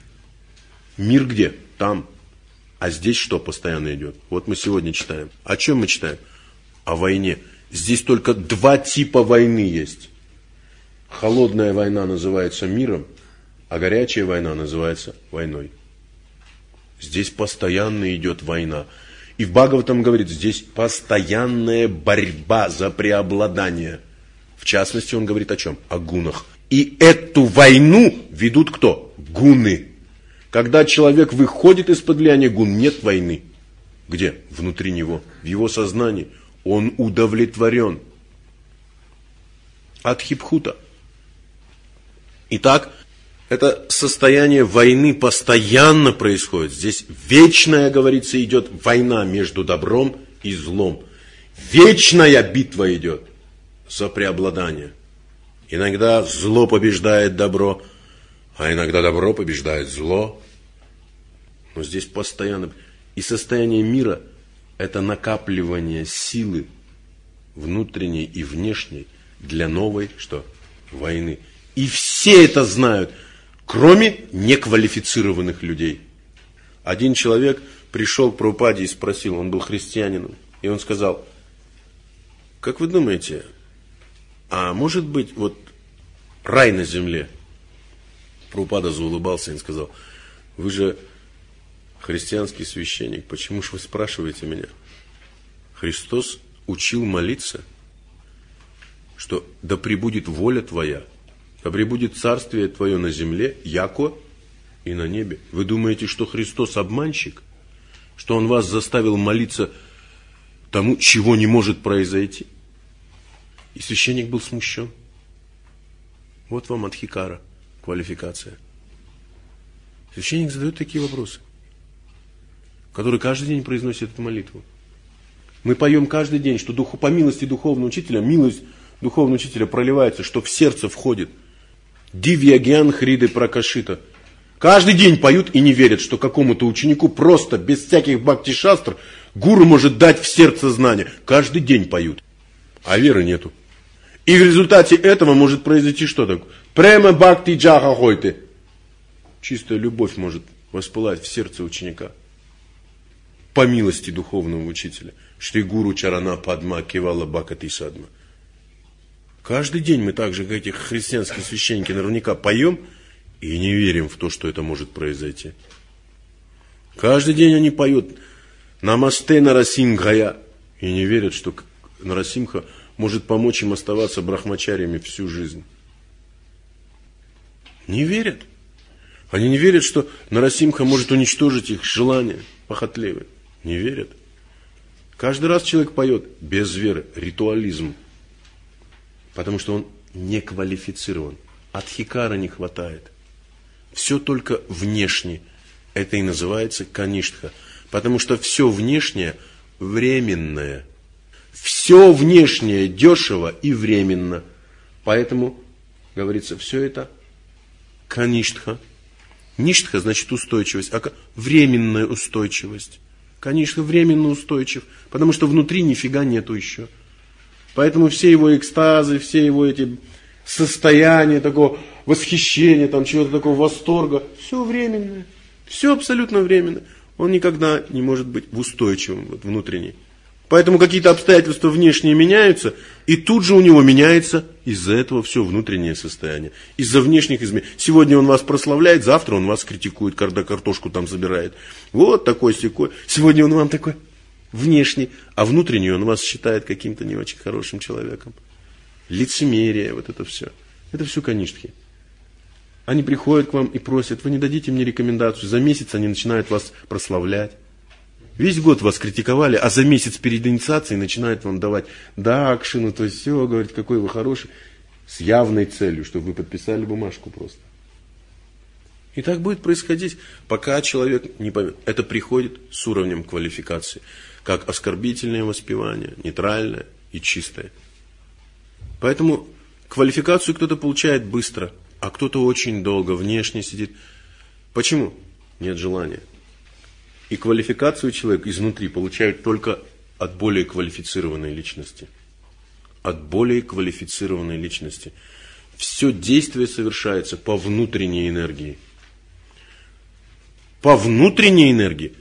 Мир где? Там. А здесь что постоянно идет? Вот мы сегодня читаем. О чем мы читаем? О войне. Здесь только два типа войны есть. Холодная война называется миром, а горячая война называется войной. Здесь постоянно идет война. И в Бхагаватам говорит, здесь постоянная борьба за преобладание. В частности, он говорит о чем? О гунах. И эту войну ведут кто? Гуны. Когда человек выходит из-под влияния гун, нет войны. Где? Внутри него, в его сознании. Он удовлетворен. Адхипхута. Итак, это состояние войны постоянно происходит. Здесь вечная, говорится, идет война между добром и злом. Вечная битва идет за преобладание. Иногда зло побеждает добро, А иногда добро побеждает зло. Но здесь постоянно... И состояние мира – это накапливание силы внутренней и внешней для новой, что? Войны. И все это знают, кроме неквалифицированных людей. Один человек пришел к Прабхупаде и спросил, он был христианином, и он сказал, как вы думаете, а может быть вот рай на земле? Прабхупада заулыбался и сказал, вы же христианский священник, почему же вы спрашиваете меня? Христос учил молиться, что да пребудет воля твоя, да пребудет царствие твое на земле, яко и на небе. Вы думаете, что Христос обманщик? Что Он вас заставил молиться тому, чего не может произойти? И священник был смущен. Вот вам адхикара, квалификация. Священник задает такие вопросы, который каждый день произносит эту молитву. Мы поем каждый день, что духу, по милости духовного учителя, милость духовного учителя проливается, что в сердце входит. Дивья гьян хриды пракашита. Каждый день поют и не верят, что какому-то ученику просто, без всяких бхакти-шастр, гуру может дать в сердце знания. Каждый день поют, а веры нету. И в результате этого может произойти что такое? Према бхакти джаха хойты. Чистая любовь может воспылать в сердце ученика. По милости духовного учителя. Шри Гуру Чарана Падма Кевала Бхакати Садма. Каждый день мы так же, как эти христианские священники, наверняка поем и не верим в то, что это может произойти. Каждый день они поют Намасте Нарасимхая и не верят, что Нарасимха может помочь им оставаться брахмачариями всю жизнь. Не верят. Они не верят, что Нарасимха может уничтожить их желания похотливые. Не верят. Каждый раз человек поет без веры, ритуализм. Потому что он не квалифицирован. Адхикара не хватает. Все только внешне. Это и называется каништха. Потому что все внешнее временное. Все внешнее дешево и временно. Поэтому, говорится, все это каништха. Ништха значит устойчивость, а временная устойчивость. Каништха временно устойчив, потому что внутри нифига нету еще. Поэтому все его экстазы, все его эти состояния такого восхищения, там чего-то такого восторга, все временное, все абсолютно временно. Он никогда не может быть в устойчивом, вот, внутреннем. Поэтому какие-то обстоятельства внешние меняются, и тут же у него меняется из-за этого все внутреннее состояние. Из-за внешних изменений. Сегодня он вас прославляет, завтра он вас критикует, когда картошку там забирает. Вот такой-сякой. Сегодня он вам такой внешний, а внутренний он вас считает каким-то не очень хорошим человеком. Лицемерие, вот это все. Это все каништхи. Они приходят к вам и просят, вы не дадите мне рекомендацию. За месяц они начинают вас прославлять. Весь год вас критиковали, а за месяц перед инициацией начинают вам давать дакшину, то есть все, говорит, какой вы хороший, с явной целью, чтобы вы подписали бумажку просто. И так будет происходить, пока человек не поймет. Это приходит с уровнем квалификации, как оскорбительное воспевание, нейтральное и чистое. Поэтому квалификацию кто-то получает быстро, а кто-то очень долго внешне сидит. Почему? Нет желания. И квалификацию человек изнутри получает только от более квалифицированной личности. От более квалифицированной личности. Все действие совершается по внутренней энергии. По внутренней энергии.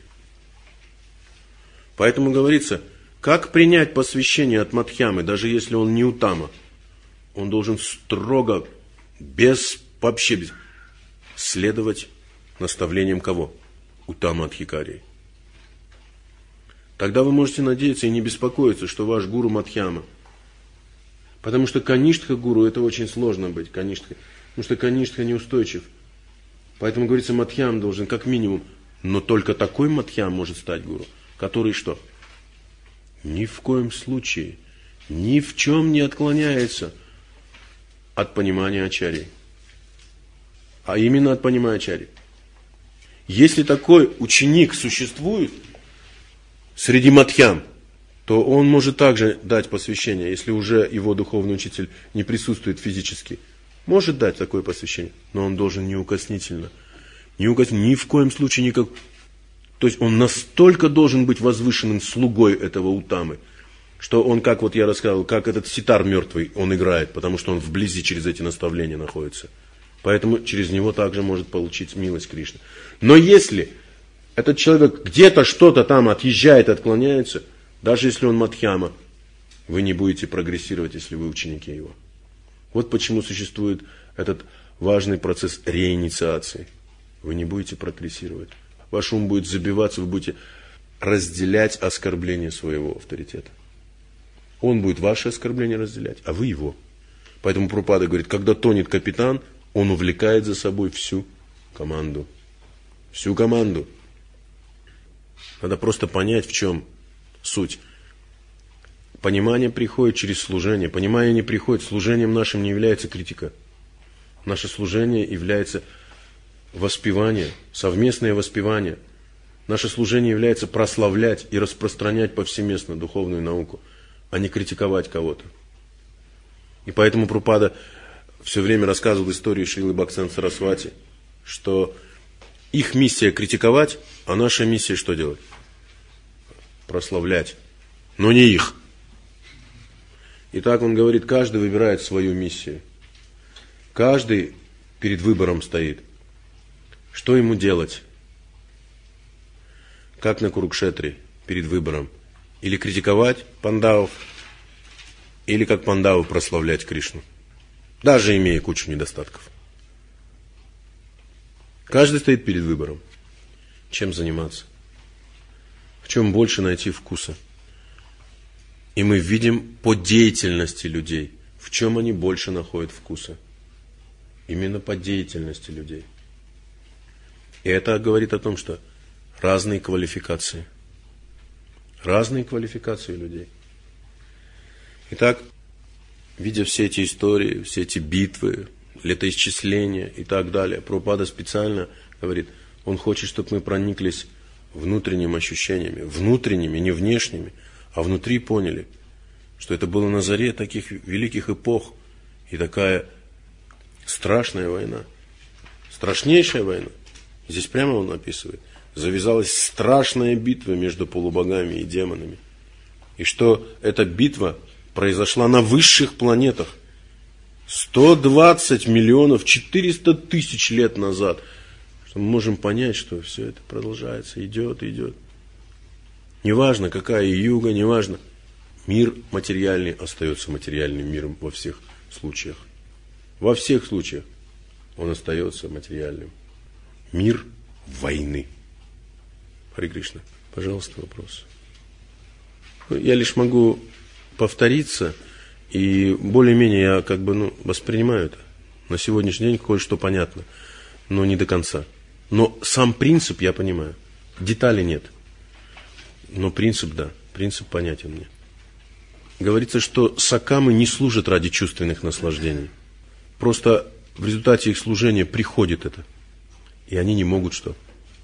Поэтому говорится, как принять посвящение от Мадхьямы, даже если он не Утама. Он должен строго, без, вообще без, следовать наставлениям кого? Утама Адхикарии. Тогда вы можете надеяться и не беспокоиться, что ваш гуру Мадхьяма. Потому что каништха гуру это очень сложно быть. Каништха, потому что каништха неустойчив. Поэтому, говорится, Мадхьям должен как минимум. Но только такой Мадхьям может стать гуру, который что? Ни в коем случае, ни в чем не отклоняется от понимания ачарьи. А именно от понимания ачарьи. Если такой ученик существует среди мадхьям, то он может также дать посвящение, если уже его духовный учитель не присутствует физически. Может дать такое посвящение, но он должен неукоснительно. Неукоснительно, ни в коем случае никак. То есть он настолько должен быть возвышенным слугой этого Утамы, что он, как вот я рассказывал, как этот ситар мертвый, он играет, потому что он вблизи через эти наставления находится. Поэтому через него также может получить милость Кришны. Но если этот человек где-то что-то там отъезжает, отклоняется, даже если он Мадхьяма, вы не будете прогрессировать, если вы ученики его. Вот почему существует этот важный процесс реинициации. Вы не будете прогрессировать. Ваш ум будет забиваться, вы будете разделять оскорбление своего авторитета. Он будет ваше оскорбление разделять, а вы его. Поэтому Прабхупада говорит, когда тонет капитан, он увлекает за собой всю команду. Всю команду. Надо просто понять, в чем суть. Понимание приходит через служение. Понимание не приходит. Служением нашим не является критика. Наше служение является воспевание, совместное воспевание. Наше служение является прославлять и распространять повсеместно духовную науку, а не критиковать кого-то. И поэтому Прабхупада все время рассказывал историю Шрилы Бхактисиданта Сарасвати, что их миссия критиковать, а наша миссия что делать? Прославлять. Но не их. Итак, он говорит, каждый выбирает свою миссию. Каждый перед выбором стоит. Что ему делать? Как на Курукшетре перед выбором. Или критиковать пандавов, или как пандавы прославлять Кришну. Даже имея кучу недостатков. Каждый стоит перед выбором. Чем заниматься? В чем больше найти вкуса? И мы видим по деятельности людей, в чем они больше находят вкуса. Именно по деятельности людей. И это говорит о том, что разные квалификации. Разные квалификации людей. Итак, видя все эти истории, все эти битвы, летоисчисления и так далее, Прабхупада специально говорит, он хочет, чтобы мы прониклись внутренними ощущениями, внутренними, не внешними, а внутри поняли, что это было на заре таких великих эпох и такая страшная война, страшнейшая война. Здесь прямо он описывает, завязалась страшная битва между полубогами и демонами. И что эта битва произошла на высших планетах сто двадцать миллионов четыреста тысяч лет назад. Что мы можем понять, что все это продолжается, идет, идет. Неважно, какая юга, неважно. Мир материальный остается материальным миром во всех случаях. Во всех случаях он остается материальным. Мир войны. Харе Кришна. Пожалуйста, вопрос. Я лишь могу повториться, и более-менее я как бы ну, воспринимаю это. На сегодняшний день кое-что понятно, но не до конца. Но сам принцип я понимаю. Деталей нет. Но принцип, да, принцип понятен мне. Говорится, что сакамы не служат ради чувственных наслаждений. Просто в результате их служения приходит это. И они не могут что?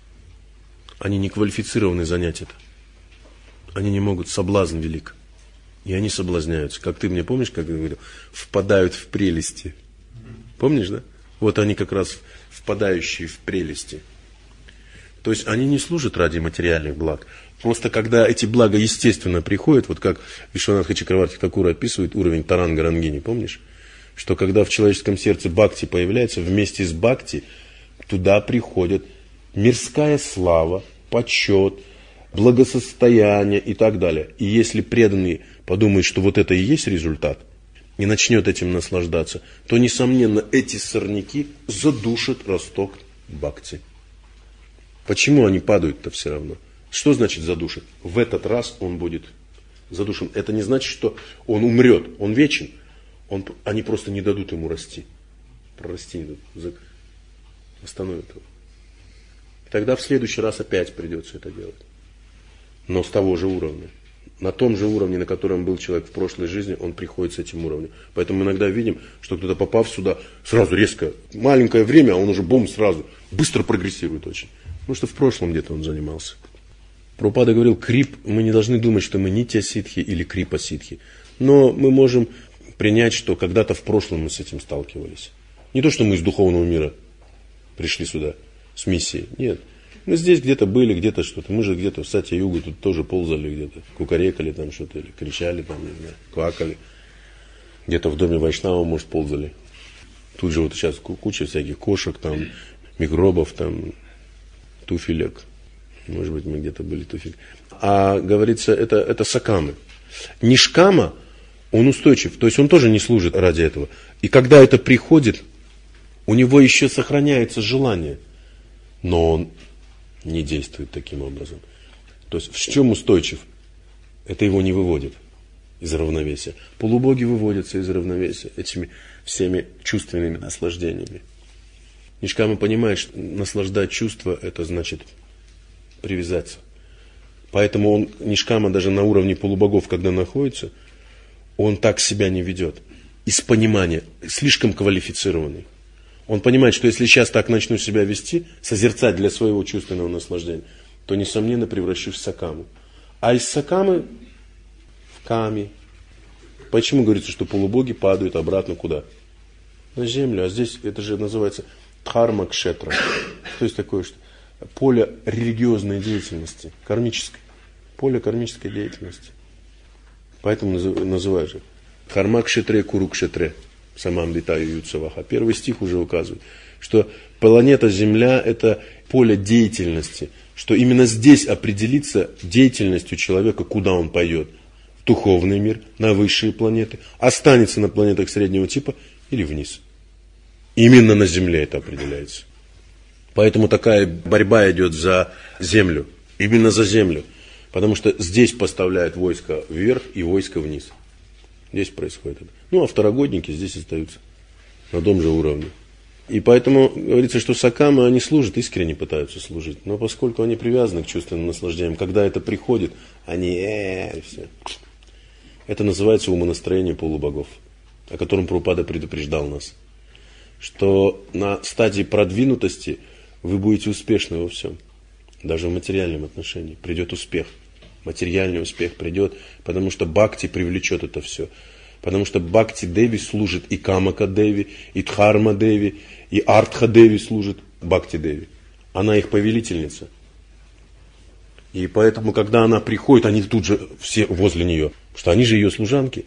Они не квалифицированы занять это. Они не могут, соблазн велик. И они соблазняются. Как ты мне помнишь, как я говорил, впадают в прелести. Помнишь, да? Вот они как раз впадающие в прелести. То есть они не служат ради материальных благ. Просто когда эти блага естественно приходят, вот как Вишванатха Чакраварти Такур описывает уровень Таранга Рангини, помнишь? Что когда в человеческом сердце бхакти появляется, вместе с бхакти туда приходит мирская слава, почет, благосостояние и так далее. И если преданный подумает, что вот это и есть результат, и начнет этим наслаждаться, то, несомненно, эти сорняки задушат росток бхакти. Почему они падают-то все равно? Что значит задушит? В этот раз он будет задушен. Это не значит, что он умрет. Он вечен. Он, они просто не дадут ему расти. Прорасти не дадут. Остановят его. И тогда в следующий раз опять придется это делать. Но с того же уровня. На том же уровне, на котором был человек в прошлой жизни, он приходит с этим уровнем. Поэтому мы иногда видим, что кто-то, попав сюда, сразу резко, маленькое время, а он уже бум сразу, быстро прогрессирует очень. Потому что в прошлом где-то он занимался. Прабхупада говорил, крип, мы не должны думать, что мы нитья-ситхи или крипа-ситхи. Но мы можем принять, что когда-то в прошлом мы с этим сталкивались. Не то, что мы из духовного мира пришли сюда с миссией. Нет. Мы здесь где-то были, где-то что-то. Мы же где-то в Сатья-Югу тут тоже ползали где-то. Кукарекали там что-то, или кричали там, не знаю, квакали. Где-то в доме Вайшнава, может, ползали. Тут же вот сейчас куча всяких кошек, там, микробов, там, туфелек. Может быть, мы где-то были туфель. А говорится, это, это сакамы. Нишкама, он устойчив. То есть он тоже не служит ради этого. И когда это приходит, у него еще сохраняется желание. Но он не действует таким образом. То есть в чем устойчив? Это его не выводит из равновесия. Полубоги выводятся из равновесия этими всеми чувственными наслаждениями. Нишкама понимает, что наслаждать чувства, это значит привязаться. Поэтому он, Нишкама, даже на уровне полубогов, когда находится, он так себя не ведет. Из понимания, слишком квалифицированный. Он понимает, что если сейчас так начну себя вести, созерцать для своего чувственного наслаждения, то, несомненно, превращусь в сакаму. А из сакамы в ками. Почему говорится, что полубоги падают обратно куда? На землю. А здесь это же называется дхарма кшетра. То есть такое, что поле религиозной деятельности, кармической. Поле кармической деятельности. Поэтому называют же дхарма кшетре куру кшетре. Самам Витаю Юцаваха. Первый стих уже указывает, что планета Земля – это поле деятельности, что именно здесь определится деятельностью человека, куда он пойдет. В духовный мир, на высшие планеты, останется на планетах среднего типа или вниз. Именно на Земле это определяется. Поэтому такая борьба идет за Землю, именно за Землю. Потому что здесь поставляют войска вверх и войска вниз. Здесь происходит это. Ну, а второгодники здесь остаются на том же уровне. И поэтому говорится, что сакамы, они служат, искренне пытаются служить. Но поскольку они привязаны к чувственным наслаждениям, когда это приходит, они э все. Это называется умонастроение полубогов, о котором Прабхупада предупреждал нас. Что на стадии продвинутости вы будете успешны во всем. Даже в материальном отношении придет успех. Материальный успех придет, потому что бхакти привлечет это все. Потому что бхакти деви служит и камака деви, и дхарма деви, и артха деви служит бхакти деви. Она их повелительница. И поэтому, когда она приходит, они тут же все возле нее. Потому что они же ее служанки.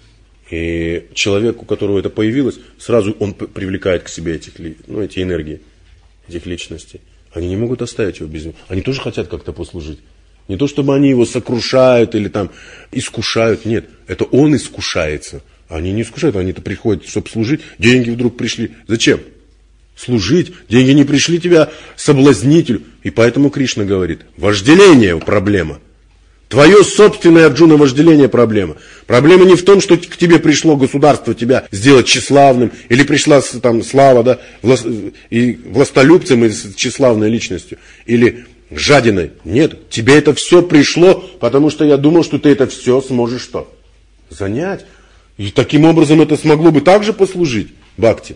И человек, у которого это появилось, сразу он привлекает к себе этих, ну, эти энергии, этих личностей. Они не могут оставить его без него. Они тоже хотят как-то послужить. Не то, чтобы они его сокрушают или там искушают. Нет, это он искушается. Они не искушают, они-то приходят, чтобы служить. Деньги вдруг пришли. Зачем? Служить. Деньги не пришли тебя соблазнителю. И поэтому Кришна говорит, вожделение проблема. Твое собственное, Арджуна, вожделение проблема. Проблема не в том, что к тебе пришло государство тебя сделать тщеславным, или пришла там слава, да, власт, и властолюбцем, и тщеславной личностью, или жадиной. Нет, тебе это все пришло, потому что я думал, что ты это все сможешь что? Занять. И таким образом это смогло бы также послужить бхакти.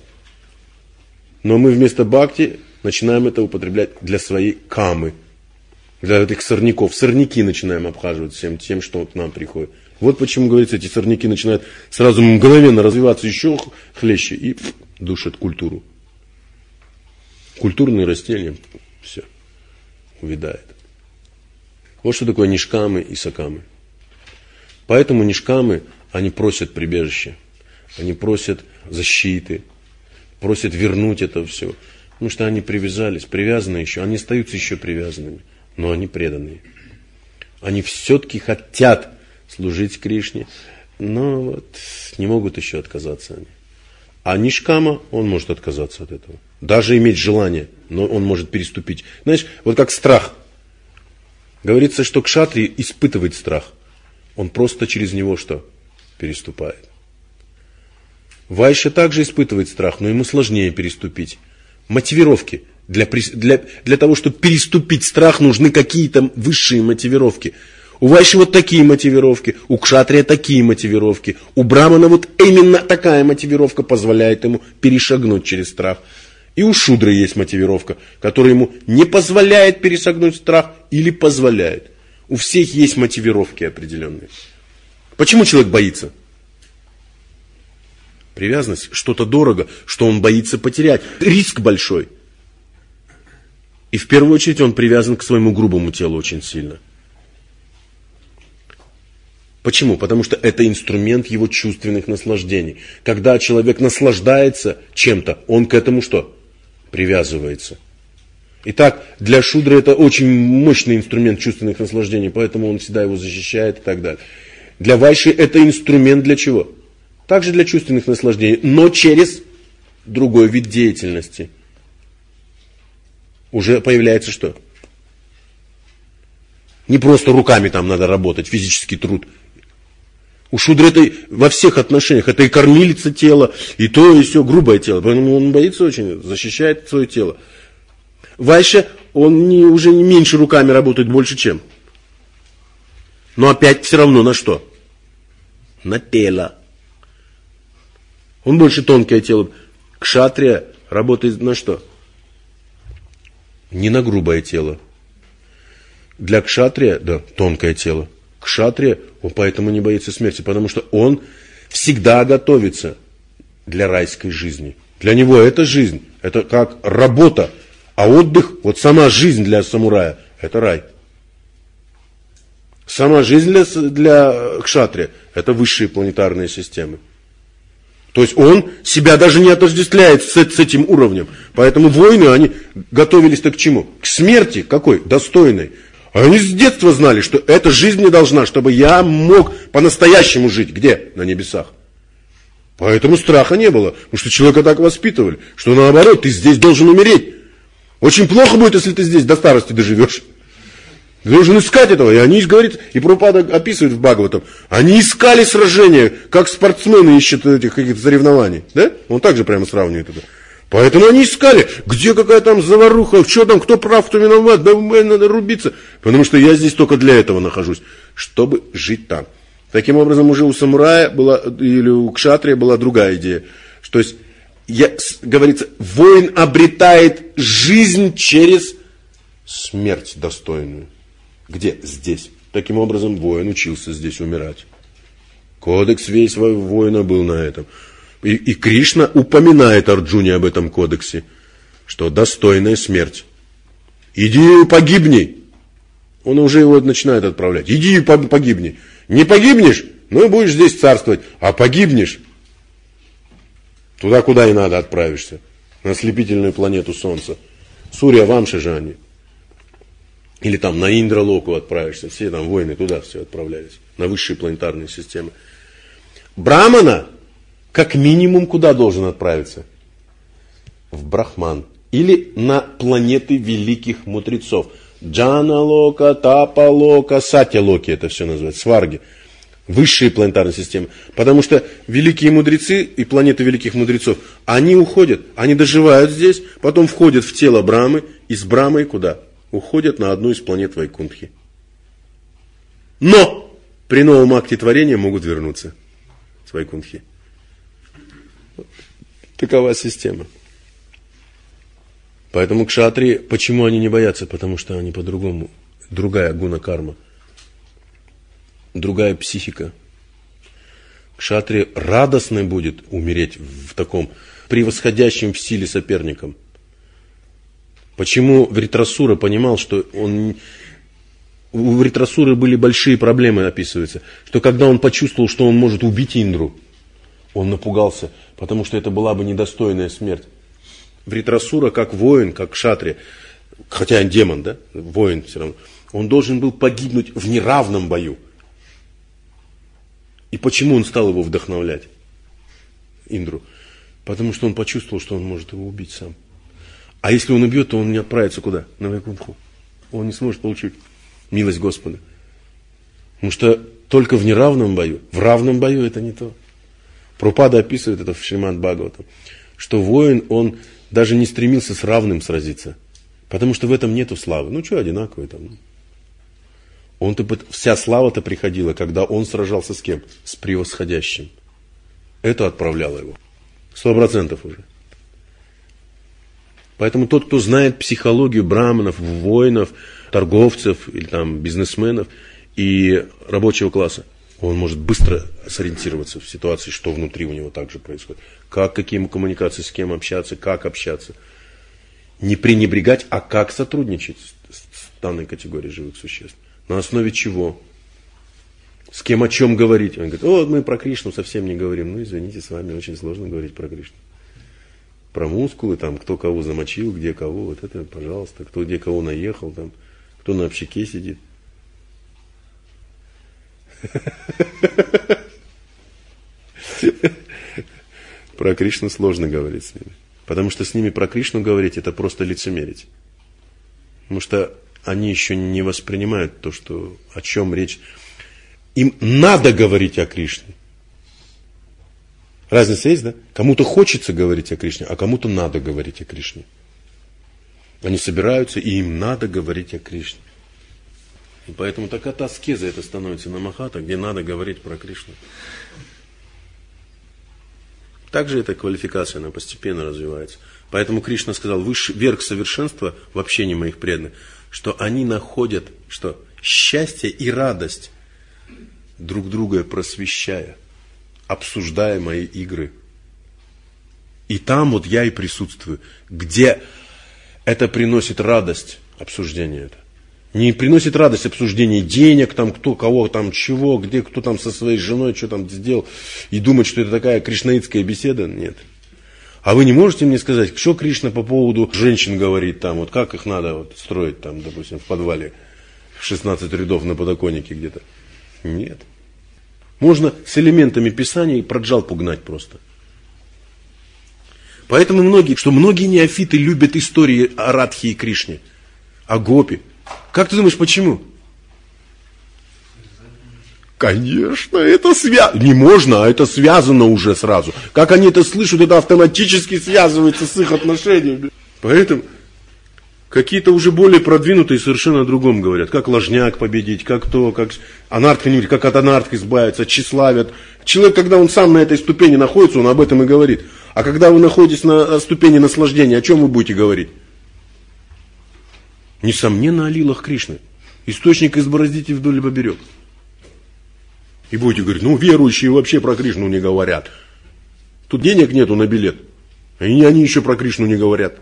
Но мы вместо бхакти начинаем это употреблять для своей камы. Для этих сорняков. Сорняки начинаем обхаживать всем тем, что к нам приходит. Вот почему, говорится, эти сорняки начинают сразу мгновенно развиваться еще хлеще и душат культуру. Культурные растения, все, увядает. Вот что такое нишкамы и сакамы. Поэтому нишкамы, они просят прибежище, они просят защиты, просят вернуть это все. Потому что они привязались, привязаны еще, они остаются еще привязанными. Но они преданные. Они все-таки хотят служить Кришне, но вот не могут еще отказаться они. А нишкама, он может отказаться от этого. Даже иметь желание, но он может переступить. Знаешь, вот как страх. Говорится, что кшатри испытывает страх. Он просто через него что? Переступает. Вайшя также испытывает страх, но ему сложнее переступить. Мотивировки. Для, для, для того, чтобы переступить страх, нужны какие-то высшие мотивировки. У Вайши вот такие мотивировки, у Кшатрия такие мотивировки, у Брамана вот именно такая мотивировка позволяет ему перешагнуть через страх. И у Шудры есть мотивировка, которая ему не позволяет перешагнуть страх или позволяет. У всех есть мотивировки определенные. Почему человек боится? Привязанность, что-то дорого, что он боится потерять. Риск большой. И в первую очередь он привязан к своему грубому телу очень сильно. Почему? Потому что это инструмент его чувственных наслаждений. Когда человек наслаждается чем-то, он к этому что? Привязывается. Итак, для шудры это очень мощный инструмент чувственных наслаждений, поэтому он всегда его защищает и так далее. Для вайши это инструмент для чего? Также для чувственных наслаждений, но через другой вид деятельности. Уже появляется что? Не просто руками там надо работать, физический труд. У шудры это во всех отношениях. Это и кормилица тела, и то, и все, грубое тело. Поэтому он боится очень, защищает свое тело. Вайша, он не, уже не меньше руками работает, больше чем. Но опять все равно на что? На тело. Он больше тонкое тело. Кшатрия работает на что? Не на грубое тело. Для кшатрия, да, тонкое тело. Кшатрия, он поэтому не боится смерти, потому что он всегда готовится для райской жизни. Для него это жизнь, это как работа, а отдых, вот сама жизнь для самурая, это рай. Сама жизнь для, для кшатрия, это высшие планетарные системы. То есть он себя даже не отождествляет с, с этим уровнем. Поэтому воины, они готовились-то к чему? К смерти какой? Достойной. Они с детства знали, что эта жизнь не должна, чтобы я мог по-настоящему жить. Где? На небесах. Поэтому страха не было. Потому что человека так воспитывали, что наоборот, ты здесь должен умереть. Очень плохо будет, если ты здесь до старости доживешь. Ты должен искать этого. И они, говорит, и Прабхупада описывает в Бхагаватам, они искали сражения, как спортсмены ищут этих каких-то соревнований. Да? Он также прямо сравнивает это. Поэтому они искали, где какая там заваруха, что там, кто прав, кто виноват, да надо рубиться. Потому что я здесь только для этого нахожусь, чтобы жить там. Таким образом, уже у самурая была, или у кшатрия была другая идея. То есть, я, говорится, воин обретает жизнь через смерть достойную. Где? Здесь. Таким образом, воин учился здесь умирать. Кодекс весь воина был на этом. И, и Кришна упоминает Арджуне об этом кодексе, что достойная смерть. Иди погибни. Он уже его начинает отправлять. Иди погибни. Не погибнешь, ну будешь здесь царствовать. А погибнешь, туда, куда и надо отправишься. На ослепительную планету Солнца. Сурья Вамши же они. Или там на Индралоку отправишься. Все там воины туда все отправлялись. На высшие планетарные системы. Брамана как минимум куда должен отправиться? В Брахман. Или на планеты великих мудрецов. Джаналока, Тапалока, Сатялоки это все называется. Сварги. Высшие планетарные системы. Потому что великие мудрецы и планеты великих мудрецов, они уходят, они доживают здесь, потом входят в тело Брамы, и с Брамой куда? Уходят на одну из планет Вайкунтхи. Но при новом акте творения могут вернуться с Вайкунтхи. Такова система. Поэтому кшатрии, почему они не боятся? Потому что они по-другому. Другая гуна-карма. Другая психика. Кшатрии радостно будет умереть в таком превосходящем в силе соперником. Почему Вритрасура понимал, что он... У Вритрасуры были большие проблемы, описывается. Что когда он почувствовал, что он может убить Индру, он напугался, потому что это была бы недостойная смерть. Вритрасура, как воин, как кшатрия, хотя он демон, да, воин все равно, он должен был погибнуть в неравном бою. И почему он стал его вдохновлять, Индру? Потому что он почувствовал, что он может его убить сам. А если он убьет, то он не отправится куда? На Вайкунтху. Он не сможет получить милость Господа. Потому что только в неравном бою, в равном бою это не то. Прабхупада описывает это в Шримад Бхагаватам, что воин, он даже не стремился с равным сразиться, потому что в этом нету славы. Ну что, одинаковые там. Он-то, вся слава-то приходила, когда он сражался с кем? С превосходящим. Это отправляло его. Сто процентов уже. Поэтому тот, кто знает психологию браманов, воинов, торговцев или там бизнесменов и рабочего класса, Он может быстро сориентироваться в ситуации, что внутри у него также происходит. Как, какие коммуникации, с кем общаться, как общаться. Не пренебрегать, а как сотрудничать с, с данной категорией живых существ. На основе чего? С кем о чем говорить? Он говорит, о, мы про Кришну совсем не говорим. Ну, извините, с вами очень сложно говорить про Кришну. Про мускулы, там, кто кого замочил, где кого, вот это, пожалуйста, кто где кого наехал, там, кто на общаке сидит. Про Кришну сложно говорить с ними. Потому что с ними про Кришну говорить, это просто лицемерить. Потому что они еще не воспринимают то, что, о чем речь. Им надо говорить о Кришне. Разница есть, да? Кому-то хочется говорить о Кришне, а кому-то надо говорить о Кришне. Они собираются, и им надо говорить о Кришне. И поэтому такая аскеза это становится на Махата, где надо говорить про Кришну. Также эта квалификация, она постепенно развивается. Поэтому Кришна сказал, высший верх совершенства в общении моих преданных, что они находят, что счастье и радость, друг друга просвещая, обсуждая мои игры. И там вот я и присутствую, где это приносит радость, обсуждение это. Не приносит радость обсуждение денег, там кто кого там чего, где кто там со своей женой что там сделал, и думать, что это такая кришнаитская беседа, нет. А вы не можете мне сказать, что Кришна по поводу женщин говорит, там, вот как их надо вот строить, там, допустим, в подвале, шестнадцать рядов на подоконнике где-то? Нет. Можно с элементами Писания про джалпу гнать просто. Поэтому многие, что многие неофиты любят истории о Радхе и Кришне, о Гопи. Как ты думаешь, почему? Конечно, это связано. Не можно, а это связано уже сразу. Как они это слышат, это автоматически связывается с их отношениями. Поэтому какие-то уже более продвинутые совершенно о другом говорят. Как ложняк победить, как то, как анартха не говорит, как от анартха избавиться, тщеславят. Человек, когда он сам на этой ступени находится, он об этом и говорит. А когда вы находитесь на ступени наслаждения, о чем вы будете говорить? Несомненно, о лилах Кришны. Источник избороздите вдоль и поперек. И будете говорить, ну верующие вообще про Кришну не говорят. Тут денег нету на билет. И они еще про Кришну не говорят.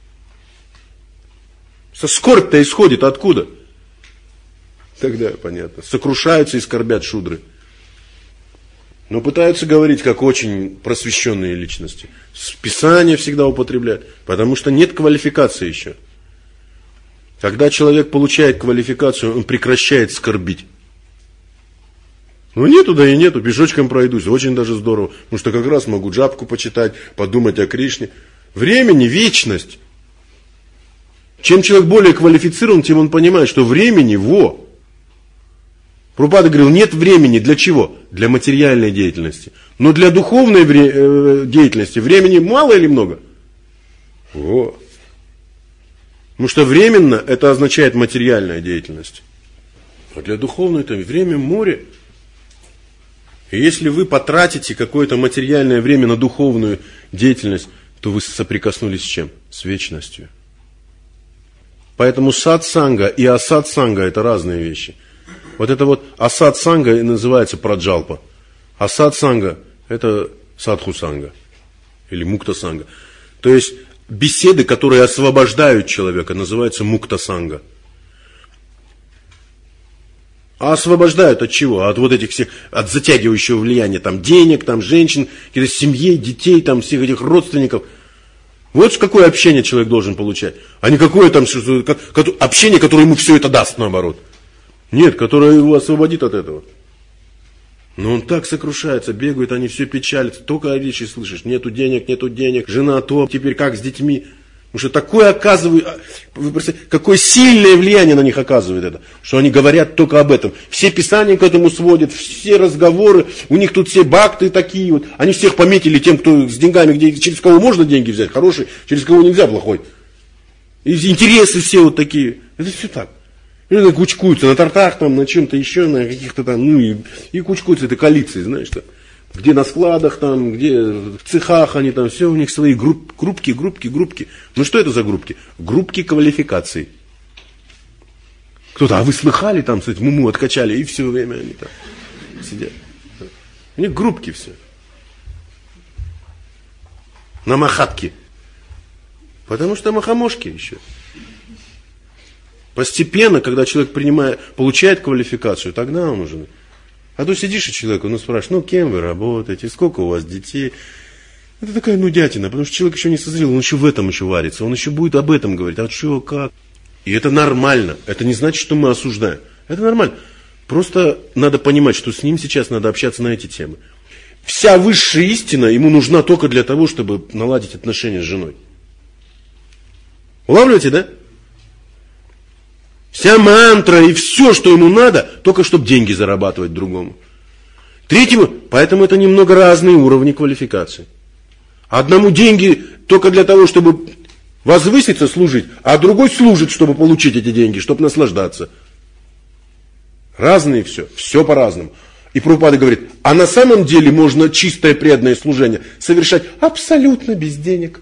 Со скорбь-то исходит откуда? Тогда понятно. Сокрушаются и скорбят шудры. Но пытаются говорить, как очень просвещенные личности. Писание всегда употребляют. Потому что нет квалификации еще. Когда человек получает квалификацию, он прекращает скорбить. Ну нету, да и нету, пешочком пройдусь, очень даже здорово. Потому что как раз могу джапку почитать, подумать о Кришне. Времени, вечность. Чем человек более квалифицирован, тем он понимает, что времени, во. Прабхупада говорил, нет времени, для чего? Для материальной деятельности. Но для духовной вре- э, деятельности времени мало или много? Во. Потому что временно это означает материальная деятельность. А для духовной это время море. И если вы потратите какое-то материальное время на духовную деятельность, то вы соприкоснулись с чем? С вечностью. Поэтому сатсанга и асатсанга это разные вещи. Вот это вот асатсанга и называется праджалпа. Асатсанга это садхусанга или муктасанга. То есть беседы, которые освобождают человека, называются муктасанга. А освобождают от чего? От вот этих всех, от затягивающего влияния, там, денег, там, женщин, каких-то семей, детей, там, всех этих родственников. Вот какое общение человек должен получать. А не какое там, как, как, общение, которое ему все это даст, наоборот. Нет, которое его освободит от этого. Но он так сокрушается, бегают, они все печалятся, только о речи слышишь, нету денег, нету денег, жена то, теперь как с детьми. Потому что такое оказывает, вы представляете, какое сильное влияние на них оказывает это, что они говорят только об этом. Все писания к этому сводят, все разговоры, у них тут все бхакты такие вот, они всех пометили тем, кто с деньгами, где, через кого можно деньги взять, хороший, через кого нельзя, плохой. И интересы все вот такие, это все так. И они кучкуются на тортах, там, на чем-то еще, на каких-то там, ну и, и кучкуются, это коалиции, знаешь, что. Где на складах, там, где в цехах они там, все у них свои групп, группки, группки, группки. Ну что это за группки? Группки квалификаций. Кто-то, а вы слыхали там, кстати, муму откачали, и все время они там. сидят. У них группки все. На махатке. Потому что махомошки еще. Постепенно, когда человек принимает, получает квалификацию, тогда он уже... А то сидишь и человеку, ну спрашиваешь, ну кем вы работаете, сколько у вас детей? Это такая нудятина, потому что человек еще не созрел, он еще в этом еще варится, он еще будет об этом говорить, а что, как? И это нормально, это не значит, что мы осуждаем, это нормально. Просто надо понимать, что с ним сейчас надо общаться на эти темы. Вся высшая истина ему нужна только для того, чтобы наладить отношения с женой. Улавливаете, да? Вся мантра и все, что ему надо, только чтобы деньги зарабатывать другому. Третьему, поэтому это немного разные уровни квалификации. Одному деньги только для того, чтобы возвыситься, служить, а другой служит, чтобы получить эти деньги, чтобы наслаждаться. Разные все, все по-разному. И Прабхупада говорит, а на самом деле можно чистое преданное служение совершать абсолютно без денег.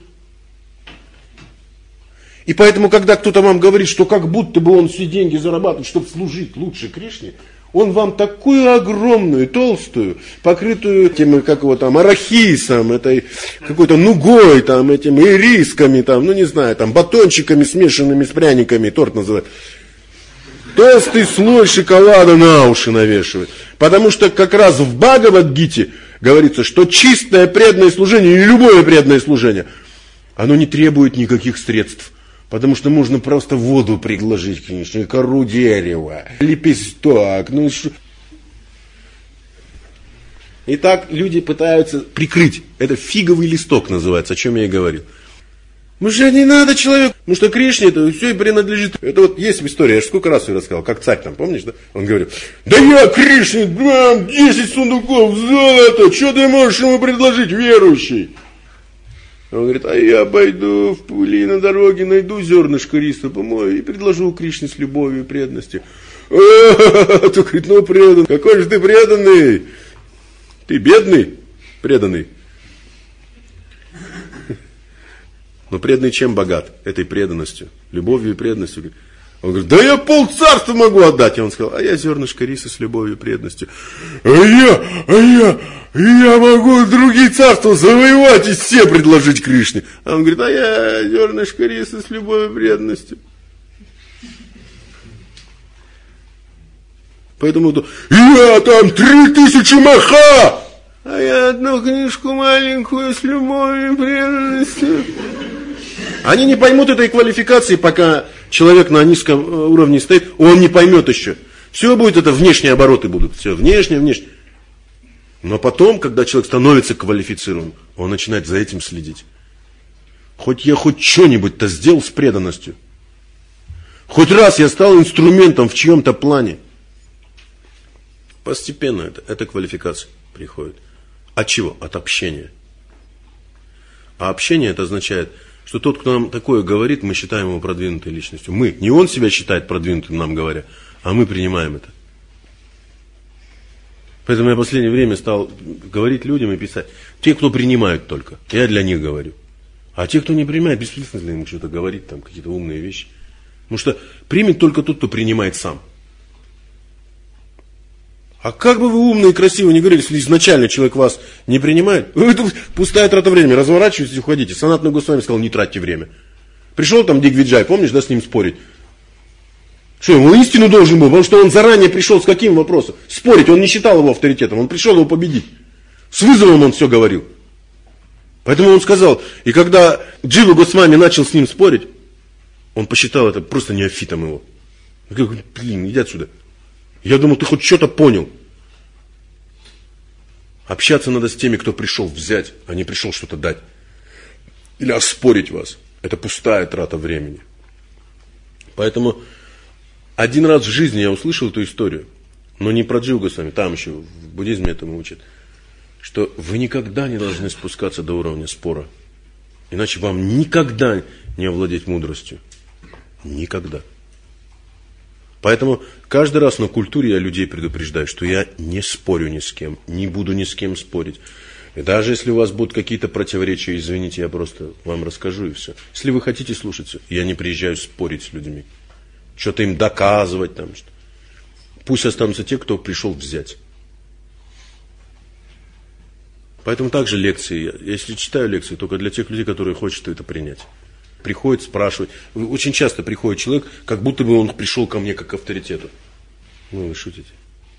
И поэтому, когда кто-то вам говорит, что как будто бы он все деньги зарабатывает, чтобы служить лучше Кришне, он вам такую огромную, толстую, покрытую этим, как его там, арахисом, этой, какой-то нугой, там, этим, ирисками, там, ну не знаю, там, батончиками, смешанными с пряниками, торт называют. Толстый слой шоколада на уши навешивает. Потому что как раз в Бхагавад-гите говорится, что чистое преданное служение, и любое преданное служение, оно не требует никаких средств. Потому что можно просто воду предложить, конечно, кору дерева, лепесток. Ну, что... И так люди пытаются прикрыть. Это фиговый листок называется, о чем я и говорил. Ну что не надо человеку, потому что Кришне это все и принадлежит. Это вот есть в истории, я же сколько раз ее рассказал, как царь там, помнишь, да? Он говорит, да я Кришне дам десять сундуков золота, что ты можешь ему предложить, верующий? Он говорит, а я пойду в пыли на дороге, найду зернышко риса, помою и предложу Кришне с любовью и преданностью. А, то говорит, ну предан, какой же ты преданный? Ты бедный преданный. Но преданный чем богат? Этой преданностью, любовью и преданностью. Он говорит, да я полцарства могу отдать. И он сказал, а я зернышко риса с любовью и преданностью. А я, а я, я могу другие царства завоевать и все предложить Кришне. А он говорит, а я зернышко риса с любовью и преданностью. Поэтому я там три тысячи маха, а я одну книжку маленькую с любовью и преданностью. Они не поймут этой квалификации, пока человек на низком уровне стоит, он не поймет еще. Все будет это, внешние обороты будут, все внешнее, внешнее. Но потом, когда человек становится квалифицированным, он начинает за этим следить. Хоть я хоть что-нибудь-то сделал с преданностью. Хоть раз я стал инструментом в чьем-то плане. Постепенно это, эта квалификация приходит. От чего? От общения. А общение это означает, что тот, кто нам такое говорит, мы считаем его продвинутой личностью. Мы, не он себя считает продвинутым, нам говоря, а мы принимаем это. Поэтому я в последнее время стал говорить людям и писать. Те, кто принимают только, я для них говорю. А те, кто не принимает, бессмысленно ему что-то говорить, там какие-то умные вещи. Потому что примет только тот, кто принимает сам. А как бы вы умно и красиво не говорили, если изначально человек вас не принимает, это пустая трата времени, разворачивайтесь и уходите. Санатана Госвами сказал, не тратьте время. Пришел там Дигвиджай, помнишь, да, с ним спорить? Что, он истину должен был, потому что он заранее пришел с каким вопросом? Спорить, он не считал его авторитетом, он пришел его победить. С вызовом он все говорил. Поэтому он сказал, и когда Джива Госвами начал с ним спорить, он посчитал это просто неофитом его. Он говорит, блин, иди отсюда. Я думал, ты хоть что-то понял. Общаться надо с теми, кто пришел взять, а не пришел что-то дать. Или оспорить вас. Это пустая трата времени. Поэтому один раз в жизни я услышал эту историю, но не про Дживу Госвами, там еще в буддизме этому учат, что вы никогда не должны спускаться до уровня спора. Иначе вам никогда не овладеть мудростью. Никогда. Поэтому каждый раз на культуре я людей предупреждаю, что я не спорю ни с кем, не буду ни с кем спорить. И даже если у вас будут какие-то противоречия, извините, я просто вам расскажу и все. Если вы хотите слушаться, я не приезжаю спорить с людьми. Что-то им доказывать там. Что. Пусть останутся те, кто пришел взять. Поэтому также лекции, я, если читаю лекции, только для тех людей, которые хотят это принять. Приходит, спрашивает. Очень часто приходит человек, как будто бы он пришел ко мне как к авторитету. Ну, вы шутите.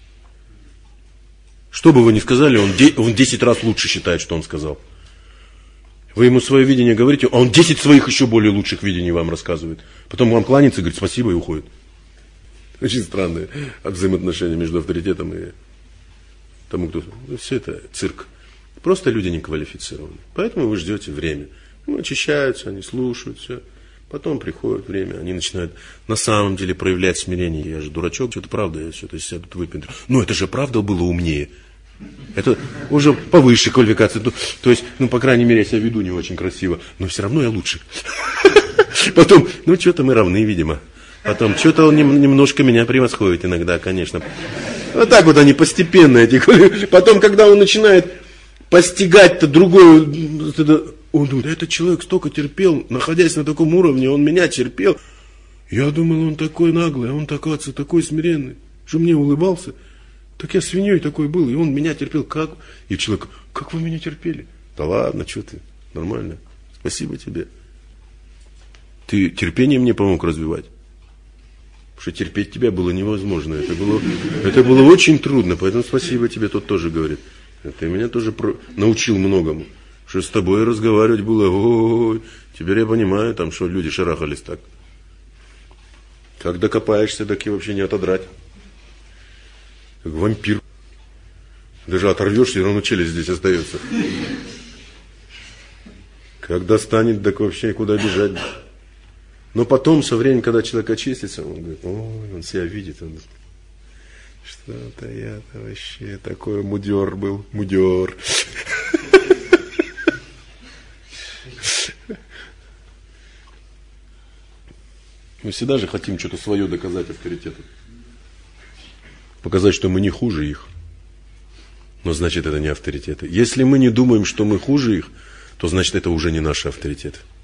Что бы вы ни сказали, он, де, он десять раз лучше считает, что он сказал. Вы ему свое видение говорите, а он десять своих еще более лучших видений вам рассказывает. Потом вам кланяется, говорит спасибо и уходит. Очень странные взаимоотношения между авторитетом и тому, кто... Ну, все это цирк. Просто люди не квалифицированы. Поэтому вы ждете время. Ну, очищаются, они слушают все. Потом приходит время, они начинают на самом деле проявлять смирение. Я же дурачок, что-то правда, я что-то из себя тут выпендрю. Ну, это же правда было умнее. Это уже повыше квалификация. Ну, то есть, ну, по крайней мере, я себя веду не очень красиво, но все равно я лучше. Потом, ну, что-то мы равны, видимо. Потом, что-то он немножко меня превосходит иногда, конечно. Вот так вот они постепенно эти. Потом, когда он начинает постигать-то другое, он думает, этот человек столько терпел, находясь на таком уровне, он меня терпел. Я думал, он такой наглый, а он, оказывается, такой смиренный, что мне улыбался. Так я свиньей такой был, и он меня терпел. Как? И человек, как вы меня терпели? Да ладно, что ты, нормально. Спасибо тебе. Ты терпение мне помог развивать. Потому что терпеть тебя было невозможно. Это было, это было очень трудно, поэтому спасибо тебе, тот тоже говорит. Ты меня тоже про... научил многому. Что с тобой разговаривать было, ой, теперь я понимаю, там, что люди шарахались так. Как докопаешься, так и вообще не отодрать. Как вампир. Даже оторвешься, все равно челюсть здесь остается. Как достанет, так вообще куда бежать. Но потом, со временем, когда человек очистится, он говорит, ой, он себя видит. Он... Что-то я-то вообще такой мудер был. Мудер. Мы всегда же хотим что-то свое доказать авторитету. Показать, что мы не хуже их. Но значит, это не авторитеты. Если мы не думаем, что мы хуже их, то значит, это уже не наши авторитеты.